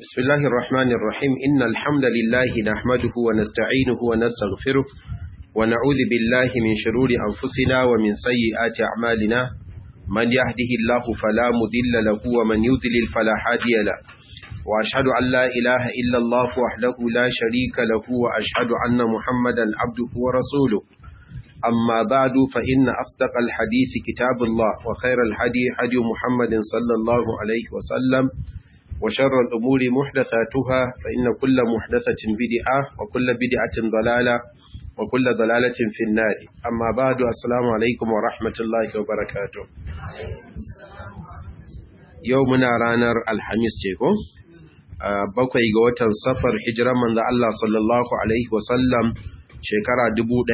بسم الله الرحمن الرحيم إن الحمد لله نحمده ونستعينه ونستغفره ونعوذ بالله من شرور أنفسنا ومن سيئات أعمالنا من يهده الله فلا مضل له ومن يضلل فلا هادي له وأشهد أن لا إله إلا الله وحده لا شريك له وأشهد أن محمدا عبده ورسوله أما بعد فإن أصدق الحديث كتاب الله وخير الهدي هدي محمد صلى الله عليه وسلم وشر الأمور محدثاتها فإن كل محدثة بدعة وكل بدعة ضلالة وكل ضلالة في النار أما بعد السلام عليكم ورحمة الله وبركاته يومنا رانر الحميس جيكو bakwai ga watan safar hijiran manzo Allah sallallahu alaihi wasallam shekara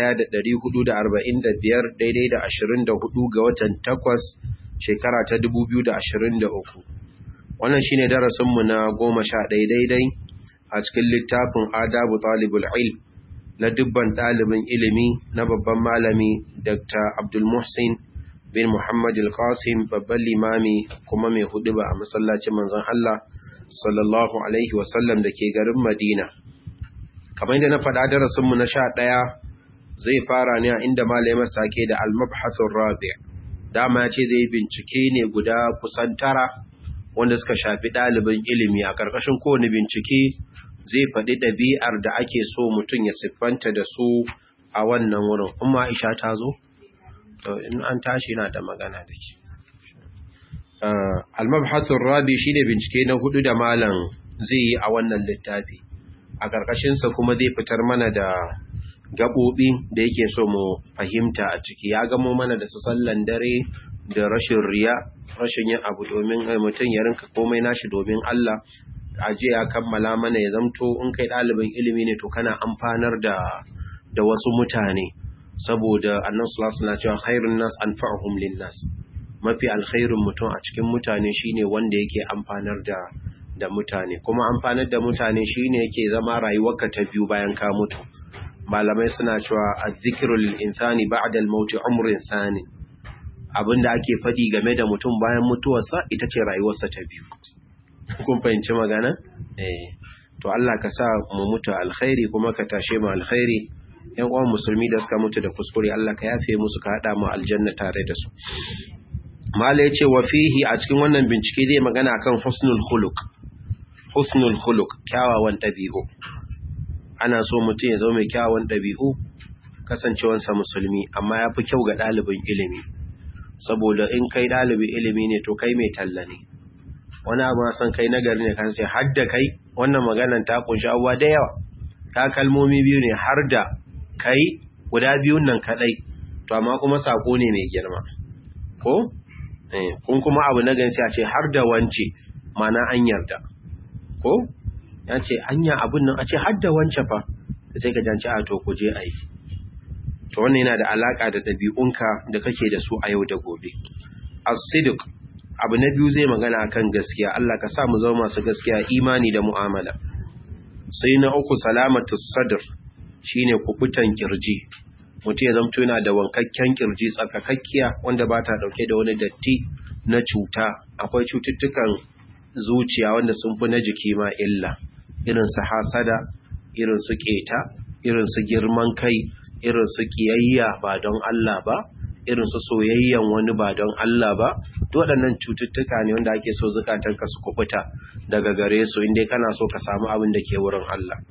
1445 daidai da 24 ga watan 8 shekara ta 2023 wannan shine darasinmu na 11 daidai a cikin littafin adabu talibul ilm na dubban ɗalibin ilimi na babban malami Dr. Abdul Muhsin bin Muhammad al-Qasim babban limami kuma mai huduba a masallacin manzon Allah sallallahu alaihi wasallam da ke garin Madina. Kamar yadda na faɗa darasinmu na 11 zai fara ne a inda malamai sake da al-mabhathur rabi'. Dama ya ce zai bincike ne guda kusan 9 wanda suka shafi ɗalibin ilimi. A ƙarƙashin kowane bincike zai faɗi ɗabi'ar da ake so mutum ya siffanta da su a wannan wurin. Umma Aisha ta zo? To in an tashi na da magana da ke. Al-mabhathur rabi shine bincike na 4 da malam zai yi a wannan littafi. A ƙarƙashinsa kuma zai fitar mana da gaɓoɓi da yake so mu fahimta a ciki. Ya gamo mana da su sallan dare da rashin riya, rashin yin abu domin mutum ya rinka komai nashi domin Allah. Aje ya kammala mana ya zamto in kai ɗalibin ilimi ne to kana amfanar da wasu mutane, saboda annabi sallallahu alaihi wasallam na cewa khairun nas anfa'uhum lin-nas. Mafi alkhairin mutum a cikin mutane shine wanda yake amfanar da mutane, kuma amfanar da mutane shine yake zama rayuwarka ta biyu bayan ka mutu. Malamai suna cewa az-zikru lil-insani ba'da al-maut umrun sani. Abinda ake fadi game da mutum bayan mutuwarsa ita ce rayuwarsa ta biyu. Kun fahimci magana? To Allah ka sa mu mutu alkhairi kuma ka tashe mu alkhairi. Yan uwan musulmi da suka mutu da kuskure Allah ka yafe musu ka hada mu aljanna tare da su. Mala yace wa fihi a cikin wannan bincike zai magana akan husnul khuluq. Husnul khuluq, kyawawan dabi'u. Ana so mutum ya zama mai kyawawan dabi'u kasancewarsa musulmi, amma yafi kyau ga dalibin ilimi. Saboda in kai dalibin ilimi ne to kai mai talla ne. Wani abu na san kai nagari ne kan sai har da kai, wannan maganan ta kunshi abuwa da yawa. Ta kalmomi biyu ne har da kai guda biyun nan kadai, to amma kuma sako ne mai girma. Ko? Kun kuma abu na gansi a ce har da wance, mana an yarda. Ko? Ya ce hanya abun nan a ce har da wance fa, sai ka janci a to ku je a yi. To wannan yana da alaka da ɗabi'unka da kake da su a yau da gobe. As-sidq, abu na biyu zai magana akan gaskiya. Allah ka sa mu zama masu gaskiya, imani da mu'amala. Sai na uku salamatus sadr, shine kubutan kirji. Mutum ya zamto yana da wankakken kirji tsakakakkiya wanda ba ta dauke da wani datti na cuta. Akwai cututtukan zuciya wanda sun fi na jiki ma illa, irin su hasada, irin su keta, irin su girman kai, irin su kiyayya ba don Allah ba, irin su soyayyan wani ba don Allah ba. Waɗannan cututtuka ne wanda ake so zukatanka su kubuta daga gare su inda kana so ka samu abin da ke wurin Allah.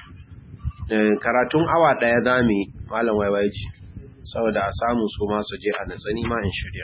Karatun awa ɗaya za mu yi malam waiwaiji saboda a samu su masu je a natsani ma in shirya.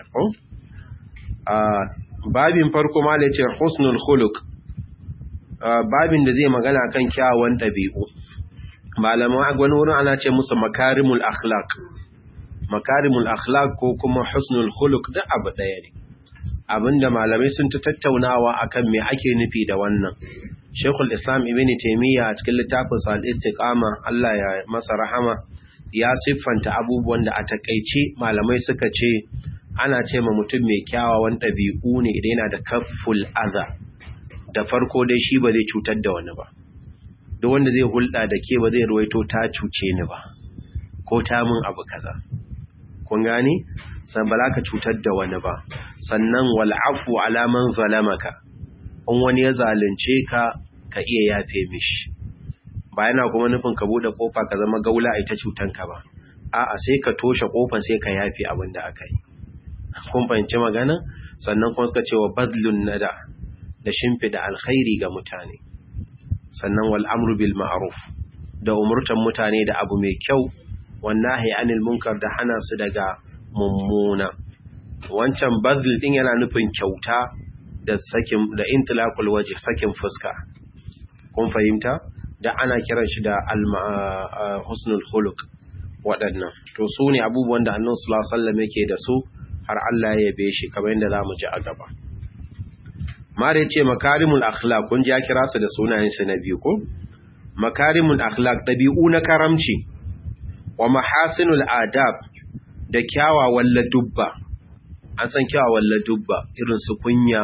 Babin farko ma da ce husnul khuluq, babin da zai magana kan kyawawan ɗabi'u. Malaman wani wurin ana ce musu makarimul akhlaq. Makarimul akhlaq ko kuma husnul khuluq da abu ɗaya ne. Abinda malamai sun ta tattaunawa akan me ake nufi da wannan. Sheikhul Islam Ibn Taymiyyah a cikin littafin sa Al-Istiqama, Allah ya masa rahama, ya siffanta abubuwan da a takeice malamai suka ce ana ce ma mutum mai kyawawan ɗabi'u ne idan yana da kafful aza. Da farko dai shi ba zai cutar da wani ba. Duk wanda zai hulɗa da ke ba zai ruwaito ta cuce ni ba ko ta min abu kaza. Kun gani? San ba za ka cutar da wani ba. Sannan wal afu ala man zalamaka. In wani ya zalunce ka ka iya yafe mishi. Ba yana kuma nufin ka bude kofa ka zama gaula ita cutanka ba. A'a sai ka toshe kofar sai ka yafe abin da aka yi. Kun fahimci magana? Sannan kuma suka ce wa badlun nada da shimfida alkhairi ga mutane. Sannan wal amru bil ma'ruf da umurtan mutane da abu mai kyau, wan nahi anil munkar da hana su daga mummuna. Wancan badl din yana nufin kyauta da sakin da intilaqul waje, sakin fuska. Kun fahimta? Da ana kiran shi da husnul khuluq. Waɗannan to su ne abubuwan da Annabi sallallahu alaihi wasallam yake da su har Allah ya yabe shi kamar yadda zamu ji a gaba. Mare ce makarimul akhlaq, kun ji ya kira su da sunayen su na biyu ko? Makarimul akhlaq, dabi'u na karamci, wa mahasinul adab da kyawawan ladubba. An san kyawawan ladubba irin su kunya,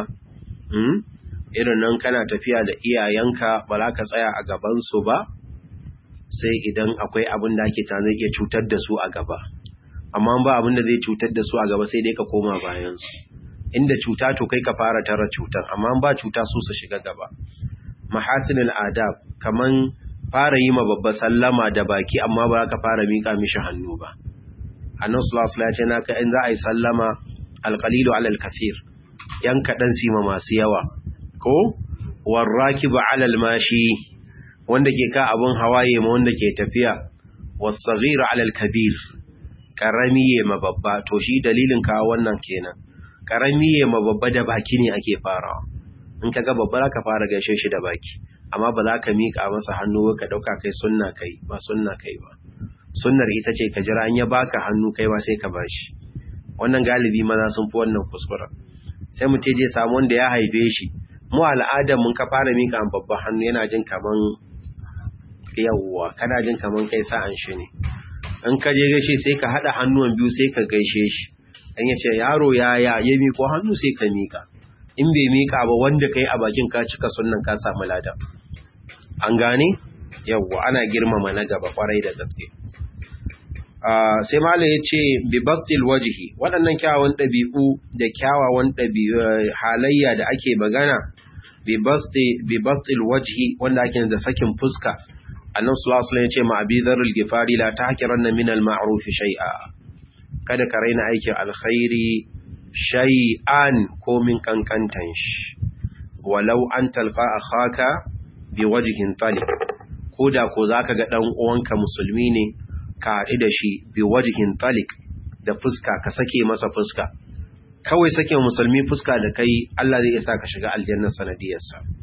irin nan kana tafiya da iyayenka ba za ka tsaya a gaban su ba sai idan akwai abin da ake ta zai iya cutar da su a gaba, amma ba abin da zai cutar da su a gaba sai dai ka koma bayan su. Inda cuta to kai ka fara tara cutar, amma ba cuta su shiga gaba. Mahasinul adab, kaman fara yi ma babba sallama da baki amma ba ka fara mika mishi hannu ba. Annabi sallallahu alaihi wasallam ya ce naka in za a yi sallama alqalilu ala alkathir, yan kadan sima masu yawa ko warrakibu ala almashi, wanda ke ka abun hawaye ma wanda ke tafiya, was-saghiru 'ala al-kabir, karami ma babba. To shi dalilin ka wannan kenan, karami ma babba da baki ne ake farawa. In kaga babba ka fara gaishe shi da baki, amma ba za ka mika masa hannu ka dauka kai sunna kai ba. Sunnar ita ce ka jira an ya baka hannu kai ba sai ka bashi. Wannan galibi maza sun fi wannan kuskura. Sai mu je samu wanda ya haife shi, mu al'adar mun ka fara mika babban hannu yana jin kaman yawwa, kana jin kaman kai sa'an shi ne. In ka je gaishe sai ka hada hannuwan biyu sai ka gaishe shi. Dan yace yaro ya miko hannu sai ka mika. In bai mika ba wanda kai a bakin ka cika sunnan ka samu lada. An gane? Yawwa, ana girmama na gaba kwarai da gaske. Sai malai yace bi bastil wajhi, waɗannan kyawawan dabi'u da kyawawan halayya da ake magana bi bastil wajhi, wanda ake da sakin fuska. Annabi sallallahu alaihi wasallam ya ce ma Abi Dharr al-Ghifari la tahqiranna min al-ma'ruf shay'a, kada ka raina aikin alkhairi shay'an ko min kankantan shi, walau an talqa akhaka bi wajhin talib, koda ko zaka ga dan uwanka musulmi ne ka haɗu da shi bi wajhin talib, da fuska ka sake masa fuska. Kawai sake musulmi fuska da kai, Allah zai sa ka shiga aljanna sanadiyarsa.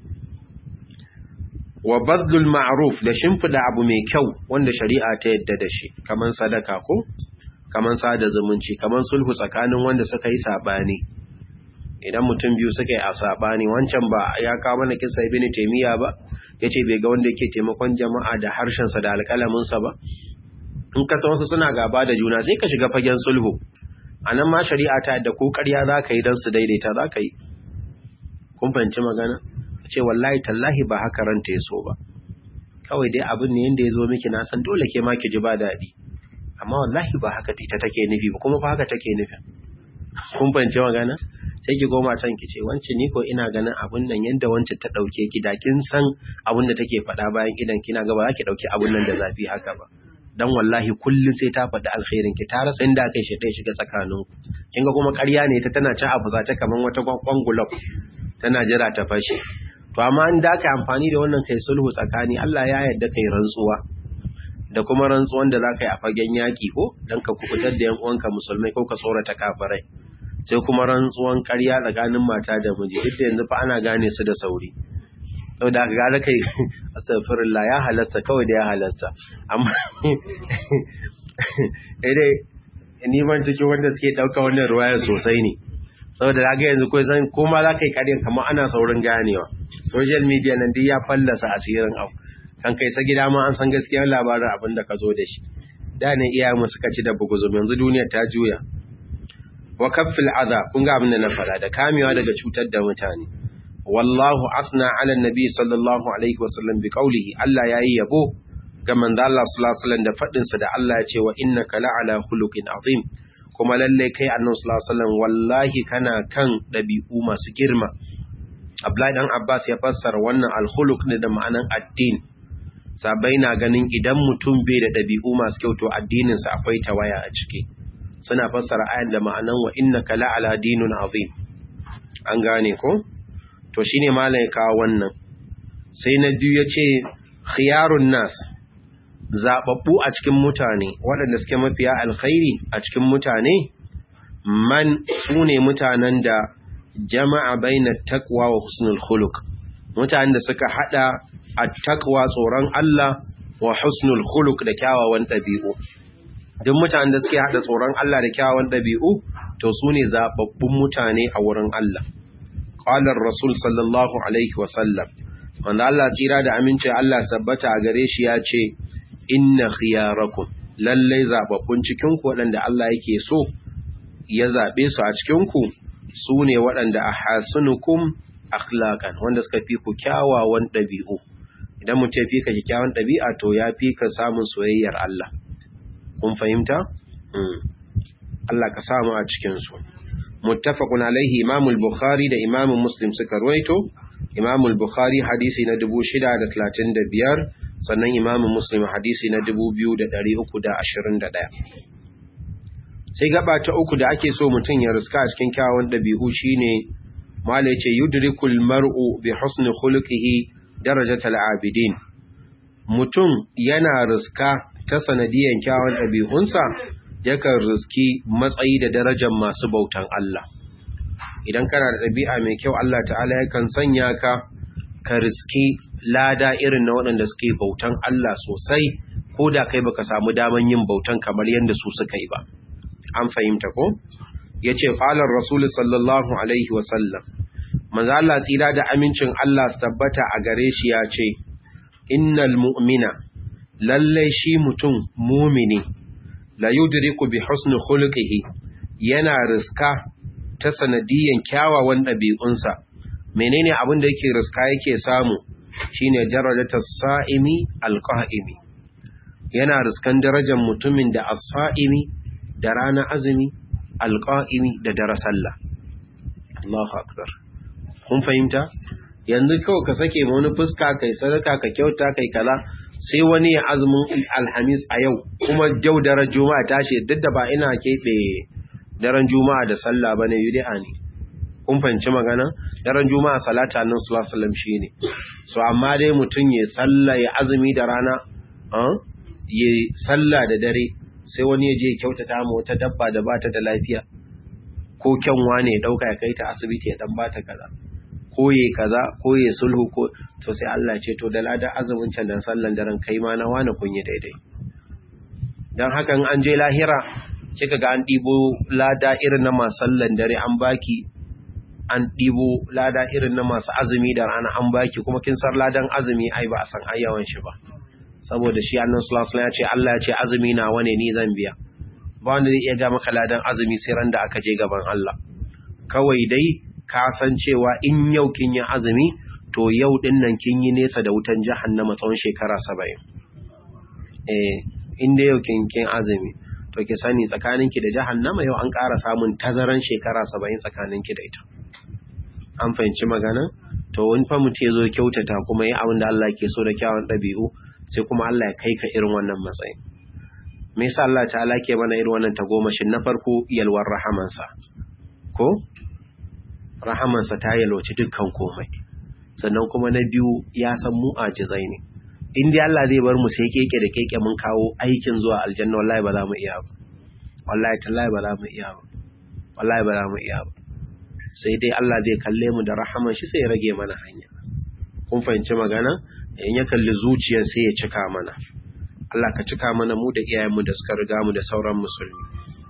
Wa badlul ma'ruf, da shimfida abu mai kyau wanda shari'a ta yadda da shi, kaman sadaka ko kaman sada zumunci, kaman sulhu tsakanin wanda suka yi sabani. Idan mutum biyu suka yi a sabani, wancan ba ya kawo mana kissa Ibn Taymiyyah ba, yace bai ga wanda yake taimakon jama'a da harshen sa da alƙalamin sa ba. In ka san wasu suna gaba da juna sai ka shiga fagen sulhu. Anan ma shari'a ta yadda ko ƙarya zaka yi dan su daidaita zaka yi. Kun fahimci magana? Ce wallahi tallahi ba haka ranta ya so ba, kawai dai abin ne yanda ya zo miki, na san dole ke ma ki ji ba daɗi, amma wallahi ba haka ita take nufi ba, kuma ba haka take nufi. Kun fahimci magana? Sai ki goma can ki ce wance ni ko ina ganin abin nan yanda wance ta ɗauke ki, da kin san abin da take faɗa bayan idan kina ga ba za ki ɗauki abin nan da zafi haka ba. Dan wallahi kullum sai ta faɗi alkhairin ki, ta rasa inda kai shi dai shiga tsakaninku. Kin ga kuma ƙarya ne ta tana ci a fusace kaman wata kwangulab tana jira ta fashe. To amma in da ka amfani da wannan kai sulhu tsakani, Allah ya yarda kai rantsuwa, da kuma rantsuwan da za ka yi a fagen yaƙi ko don ka kubutar da 'yan uwanka musulmai ko ka tsorata kafirai, sai kuma rantsuwan ƙarya tsakanin mata da miji, duk da yanzu fa ana gane su da sauri. Sau da ga kai astaghfirullah, ya halasta kawai da ya halasta, amma dai ni ban cikin wanda suke ɗauka wannan ruwaya sosai ne. Saboda da ga yanzu ko san ko ma za ka yi ƙaryan kamar ana saurin ganewa. Social media nan duk ya fallasa asirin abu. Kan kai sa gida ma an san gaskiyar labarin abin da ka zo da shi. Da ne iyayenmu suka ci da buguzum, yanzu duniya ta juya. Wa kaffil adha, kun ga abin da na faɗa, da kamewa daga cutar da mutane. Wallahu asna ala nabi sallallahu alaihi wasallam bi qawlihi, Allah yayi yabo ga manzo Allah sallallahu alaihi wasallam da fadin sa da Allah ya ce wa innaka la'ala khuluqin azim. Kuma lalle kai annabi sallallahu alaihi wasallam wallahi kana kan dabi'u masu girma. Abdullahi dan Abbas ya fassara wannan al-khuluq ne da ma'anan addini. Sabai na ganin idan mutum bai da ɗabi'u masu kyau to addininsa akwai tawaya a ciki. Suna fassara ayan da ma'anan wa innaka la'ala dinun azim. An gane ko? To shine malai kawo wannan. Sai na biyu yace khiyarun nas, zababbu a cikin mutane, waɗanda suke mafiya alkhairi a cikin mutane, man sune mutanen da jama'a bainat taqwa wa husnul khuluq. Mutanen da suka hada at-taqwa tsoron Allah wa husnul khuluq da kyawawan dabi'u. Duk mutanen da suke hada tsoron Allah da kyawawan dabi'u to sune zababbun mutane a wurin Allah. Qala ar-rasul sallallahu alaihi wa sallam, wanda Allah tsira da aminci Allah sabbata a gare shi ya ce inna khiyarakum, lalle zababbun cikin ku wadanda Allah yake so ya zabe su a cikin ku sune wadanda ahasunukum akhlaqan, wanda suka fi ku kyawawan dabi'u. Idan mutum fi ka kyakkyawan ɗabi'a to ya fi ka samun soyayyar Allah. Kun fahimta? Allah ka samu a cikinsu. Muttafaqun alaihi Imamul Bukhari da Imamul Muslim suka ruwaito. Imamul Bukhari hadisi na 635, sannan Imamul Muslim hadisi na 2321. Sai gaba ta uku da ake so mutum ya riska a cikin kyawawan ɗabi'u shine malai ce yudrikul mar'u bi husni khuluqihi darajatal abidin. Mutum yana riska ta sanadiyan kyawun ɗabi'unsa yakan riski matsayi da darajar masu bautan Allah. Idan kana da ɗabi'a mai kyau Allah ta'ala yakan sanya ka riski lada irin na waɗanda suke bautan Allah sosai, ko da kai baka samu daman yin bautan kamar yadda su suka yi ba. An fahimta ko? Yace qalar rasul sallallahu alaihi wa sallam, manzo Allah tsira da amincin Allah su tabbata a gare shi ya ce innal mu'mina, lalle shi mutum mumini, la yudriku bi husni khuluqihi, yana riska ta sanadiyan kyawawan ɗabi'unsa. Menene abin da yake riska yake samu? Shine darajatas sa'imi alqa'imi. Yana riskan darajar mutumin da as-sa'imi da rana azumi, alqa'imi da dare sallah. Allahu akbar. Kun fahimta? Yanzu kawai ka sake ma wani fuska kai sadaka ka kyauta kai kaza, sai wani ya azumin alhamis a yau kuma jau daren juma'a tashi, duk da ba ina keɓe daren juma'a da sallah bane, bid'a ne. Kun fahimci magana? Daren juma'a salata nan sallallahu alaihi wasallam shine. So amma dai mutun ya sallah ya azumi da rana, ya sallah da dare, sai wani ya je ya kyautata ma wata dabba da bata da lafiya, ko kyanwa ne ya dauka ya kai ta asibiti ya dan bata kaza, ko ye kaza, ko ye sulhu, ko to sai Allah ce to da ladan azumin can dan sallan daren kai ma na wani kun yi daidai. Dan haka in an je lahira kika ga an dibo lada irin na masu sallan dare an baki, an dibo lada irin na masu azumi da rana an baki, kuma kin san ladan azumi ai ba a san ayyawan shi ba, saboda shi annabi sallallahu alaihi wasallam ya ce Allah ya ce azumi na wane ni zan biya. Ba wanda zai iya ga maka ladan azumi sai ran da aka je gaban Allah. Kawai dai ka san cewa in yau kin yi azumi to yau din nan kin yi nesa da wutan jahannama tsawon shekara 70. In da yau kin azumi to ki sani tsakaninki da jahannama yau an ƙara samun tazaran shekara 70 tsakaninki da ita. An fahimci magana? To wani fa mutum ya zo kyautata kuma yi abin da Allah ke so da kyawun ɗabi'u, sai kuma Allah ya kai ka irin wannan matsayin. Me yasa Allah ta'ala ke mana irin wannan tagomashin? Na farko yalwar rahamansa, ko rahamansa ta yalwaci dukkan komai. Sannan kuma na biyu ya san mu ajizai ne. In dai Allah zai bar mu sai keke da keke mun kawo aikin zuwa aljanna, wallahi ba za mu iya ba. Wallahi tallahi ba za mu iya ba. Wallahi ba za mu iya ba. Sai dai Allah zai kalle mu da rahaman shi sai ya rage mana hanya. Kun fahimci magana? In ya kalli zuciyar sai ya cika mana. Allah ka cika mana mu da iyayenmu da suka riga mu da sauran musulmi.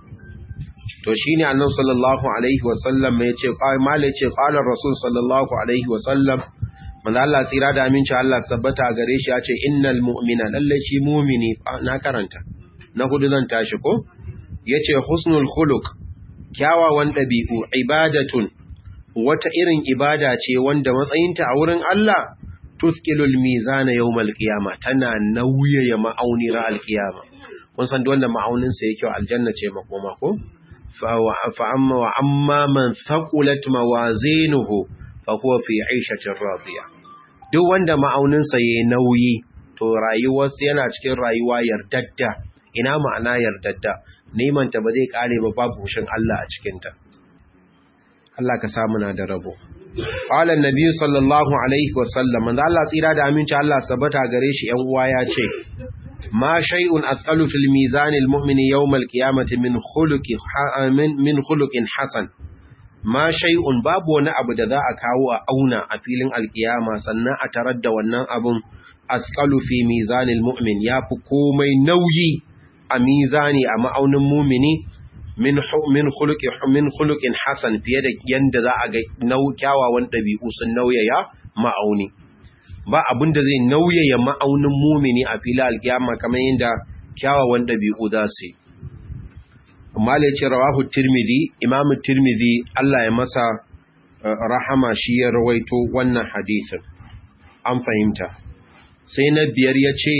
To shine Annabi sallallahu alaihi wasallam ya ce qala Rasul sallallahu alaihi wasallam, manzo Allah tsira da aminci Allah tabbata gare shi ya ce innal mu'mina, lalle shi mu'mini, na karanta na hudu zan tashi ko, yace husnul khuluq, kyawawan dabi'u, ibadatun, wata irin ibada ce wanda matsayinta a wurin Allah tuskilul mizana yawmal qiyama, tana nauyaya ma'auni ra alqiyama. Kun san duk wanda ma'aunin sa yake aljanna ce makoma ko, fa amma man thaqulat mawazinuhu fa huwa fi 'ishatin radiya. Duk wanda ma'auninsa yayi nauyi to rayuwarsa yana cikin rayuwa yardadda. Ina ma'ana yardadda? Neman ta ba zai kare ba, babu fushin Allah a cikin ta. Allah ka samu na da rabo. Qala an-nabi sallallahu alaihi wasallam, manzo Allah tsira da aminci Allah sabata gare shi, yan uwa ya ce, ma shay'un athqalu fil mizan al-mu'mini yawm al-qiyamati min khuluqin hasan. Ma shay'un, babu wani abu da za a kawo a auna a filin alkiyama sannan a tarar da wannan abun athqalu fi mizan al-mu'min, yafi komai nauyi a mizani, a ma'aunin mumini, min khuluqin hasan, fiye da yanda za a ga kyawawan ɗabi'u sun nauyaya ma'auni. Ba abin da zai nauyaya ma'aunin mumini a filin alkiyama kamar yadda kyawawan ɗabi'u za su yi. Amma da ya ce rawahu Tirmidhi, Imam Tirmidhi Allah ya masa rahama shi ya rawaito wannan hadisin. An fahimta. Sai na biyar ya ce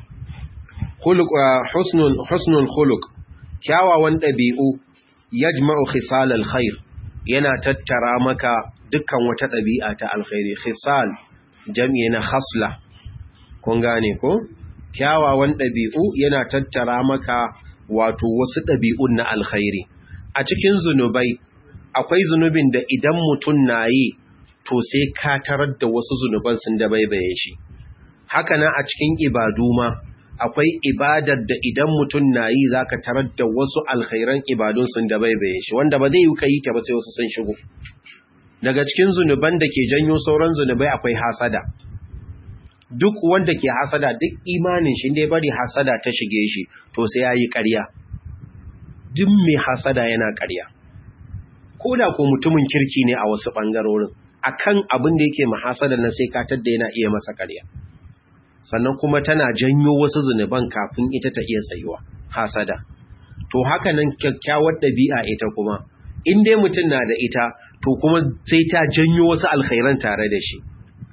husnul khuluq, kyawawan ɗabi'u, yajma'u khisal alkhair, yana tattara maka dukkan wata ɗabi'a ta alkhairi. Khisal jam'i na khasla, kun gane ko? Kyawawan ɗabi'u yana tattara maka wato wasu ɗabi'un na alkhairi. A cikin zunubai akwai zunubin da idan mutum na yi to sai ka tarar da wasu zunuban sun da baibaye shi. Haka nan a cikin ibadu ma akwai ibadar da idan mutum na yi za ka tarar da wasu alkhairan ibadun sun da baibaye shi, wanda ba zai yi ka yi ta ba sai wasu sun shigo. Daga cikin zunuban da ke janyo sauran zunubai akwai hasada. Duk wanda ke hasada, duk imanin shi ne bari hasada ta shige shi to sai ya yi ƙarya. Duk mai hasada yana ƙarya. Ko da ko mutumin kirki ne a wasu ɓangarorin, akan abin da yake mahasada na sai katar da yana iya masa ƙarya. Sannan kuma tana janyo wasu zunuban kafin ita ta iya tsayuwa, hasada. To haka nan kyakkyawar ɗabi'a ita kuma, in dai mutum na da ita, to kuma sai ta janyo wasu alkhairan tare da shi.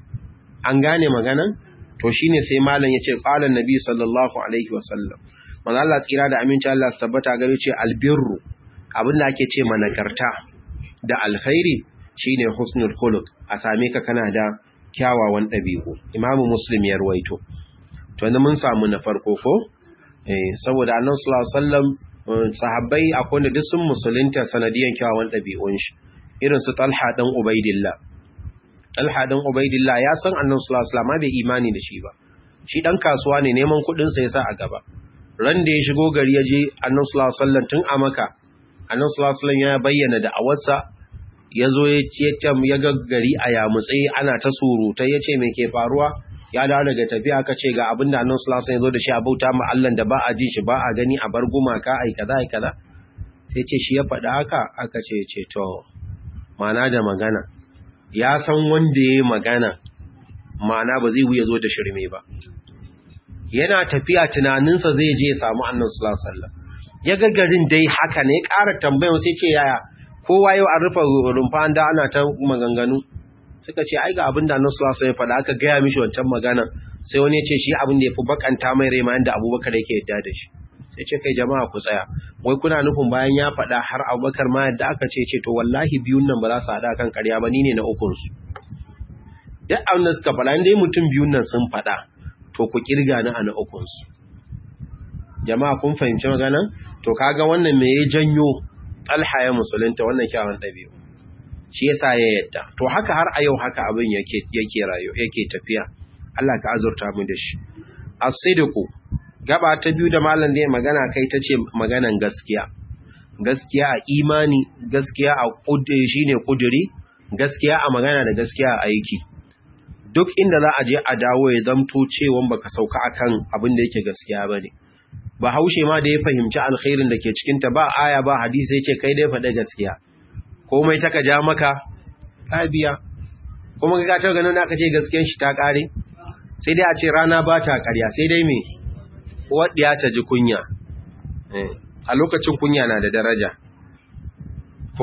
An gane maganan? To shine sai malam ya ce, ƙalan nabi sallallahu alaihi wasallam, manzo Allah tsira da aminci Allah tabbata gare ce, albirru, abin da ake ce managarta da alkhairi shine husnul khuluq, a same ka kana da kyawawan ɗabi'u. Imamu Muslim ya ruwaito. To yanzu mun samu na farko ko? Saboda Annabi sallallahu alaihi wasallam, sahabbai akwai da duk sun musulunta sanadiyan kyawawan ɗabi'un shi. Irin su Talha dan Ubaidillah. Talha dan Ubaidillah ya san Annabi sallallahu alaihi wasallam bai imani da shi ba. Shi dan kasuwa ne, neman kuɗin sa yasa a gaba. Ran da ya shigo gari ya je Annabi sallallahu alaihi wasallam tun a Makka. Annabi sallallahu alaihi wasallam ya bayyana da awarsa, ya zo ya ga gari a yamutse ana ta surutai, ya ce mai ke faruwa, ya dawo daga tafiya, aka ce ga abin da Annabi sallallahu alaihi wasallam ya zo da shi, a bauta ma Allah da ba a ji shi ba a gani, a bar gumaka ai kaza ai kaza. Sai ce shi ya faɗa haka, aka ce to ma'ana da magana, ya san wanda ya yi magana, ma'ana ba zai wuya zo da shirme ba. Yana tafiya tunaninsa zai je ya samu Annabi sallallahu alaihi wasallam, ya ga garin dai haka ne, ƙara tambayan sai ce yaya kowa yau an rufe rumfa da ana ta maganganu. Suka ce ai ga abin da Annabi sallallahu alaihi wasallam ya faɗa, aka gaya mishi wancan magana. Sai wani ya ce shi abin da yafi bakanta mai rai ma yanda Abubakar yake yadda da shi. Sai ce kai jama'a ku tsaya, wai kuna nufin bayan ya faɗa har Abubakar ma yadda? Aka ce to wallahi biyun nan ba za su haɗa kan ƙarya ba, ni ne na ukun su. Duk abin da suka faɗa, indai mutum biyun nan sun faɗa, to ku kirga ni a na ukun su. Jama'a kun fahimci maganan? To kaga wannan me ya janyo Talha ya musulunta? Wannan kyawun ɗabi'u shi yasa ya yadda. To haka har a yau haka abin yake tafiya. Allah ka azurta mu da shi. As-sidqu, gaba ta biyu da malam da ya magana kai tace maganan gaskiya. Gaskiya a imani, gaskiya a shine kuduri, gaskiya a magana da gaskiya a aiki. Duk inda za a je a dawo ya zamto cewa baka sauka akan abin da yake gaskiya bane. Bahaushe ma da ya fahimci alkhairin da ke cikinta, ba aya ba hadisi, yake kai dai faɗa gaskiya, komai taka ja maka ƙabiya. Kuma ka ta ganin aka ce gaskiyar shi ta ƙare, sai dai a ce rana ba ta ƙarya, sai dai me waɗiya ta ji kunya. A lokacin kunya na da daraja ko?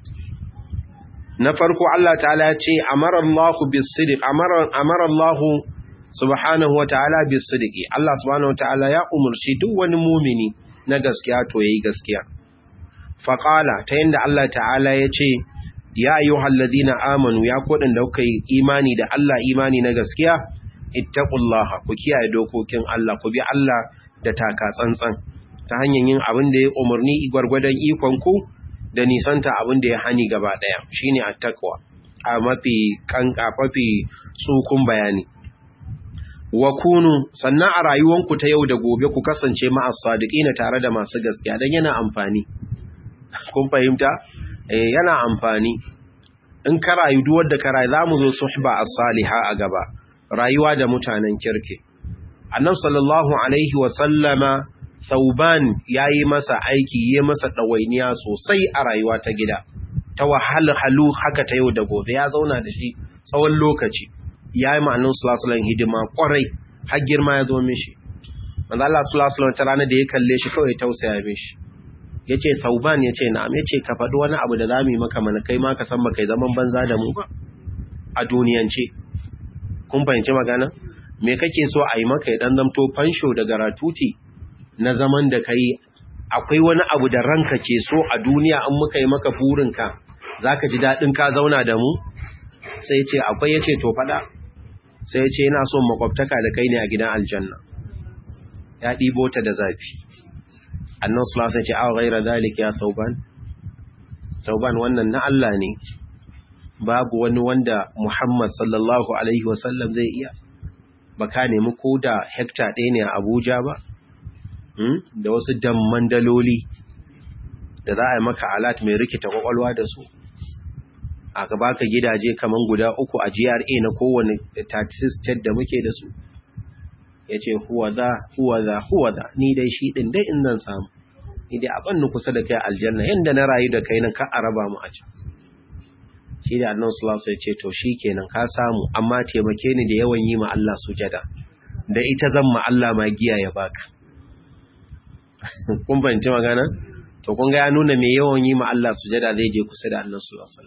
Na farko Allah ta'ala ya ce amara Allahu bis-sidq, amara Allahu subhanahu wata'ala bis-sidqi. Allah subhanahu wata'ala ya umurci duk wani mumini na gaskiya to yayi gaskiya. Faqala, ta yanda Allah ta'ala ya ce ya ayyuhal ladina amanu ya kodin da kuka yi imani da Allah imani na gaskiya ittaqullaha ku kiyaye dokokin Allah ku bi Allah da taka tsantsan ta hanyar yin abin da ya umarni gwargwadon ikon ku da nisanta abin da ya hani gaba daya shine attaqwa a mafi tsukun bayani wa kunu sannan a rayuwanku ta yau da gobe ku kasance ma'as sadiqina tare da masu gaskiya dan yana amfani kun fahimta yana amfani in ka rayu duk wanda ka rayu zamu zo suhba as-salihah a gaba rayuwa da mutanen kirki annabi sallallahu alaihi wa sallama Thauban yayi masa aiki yayi masa dawainiya sosai a rayuwa ta gida ta wahalhalu haka ta yau da gobe ya zauna da shi tsawon lokaci yayi ma annabi sallallahu alaihi wasallam hidima kwarai har girma ya zo mishi manzo Allah sallallahu alaihi wasallam ta rana da ya kalle shi kawai tausaya mishi yace Thauban yace na'am yace ka faɗi wani abu da zamu yi maka mana kai ma ka san ba kai zaman banza da mu ba a duniyance kun fahimci magana me kake so a yi maka ya dan zamto fansho da garatuti na zaman da kai akwai wani abu da ranka ke so a duniya an muka yi maka burinka zaka ji dadin ka zauna da mu sai yace akwai yace to fada sai yace ina son makwabtaka da kai ne a gidan aljanna ya dibo ta da zafi annabi sallallahu alaihi wasallam ya ce a ghaira zalika ya Thauban wannan na Allah ne babu wani wanda Muhammad sallallahu alaihi wasallam zai iya baka nemi ko da hekta ɗaya ne a Abuja ba da wasu damman daloli da za a yi maka alat mai rikita kwakwalwa da su a gaba ka gidaje kaman guda 3 a GRA na kowane 36 state da muke da su ya ce huwa za ni dai shi ɗin dai in zan samu ni dai abin kusa da kai aljanna yadda na rayu da kai nan ka a raba mu a can shi da annan sulasa ya ce to shi kenan ka samu amma taimake ni da yawan yi ma Allah sujada da ita zan ma Allah magiya ya baka kun fahimci magana to kun ga ya nuna mai yawan yi ma Allah sujada zai je kusa da annan sulasa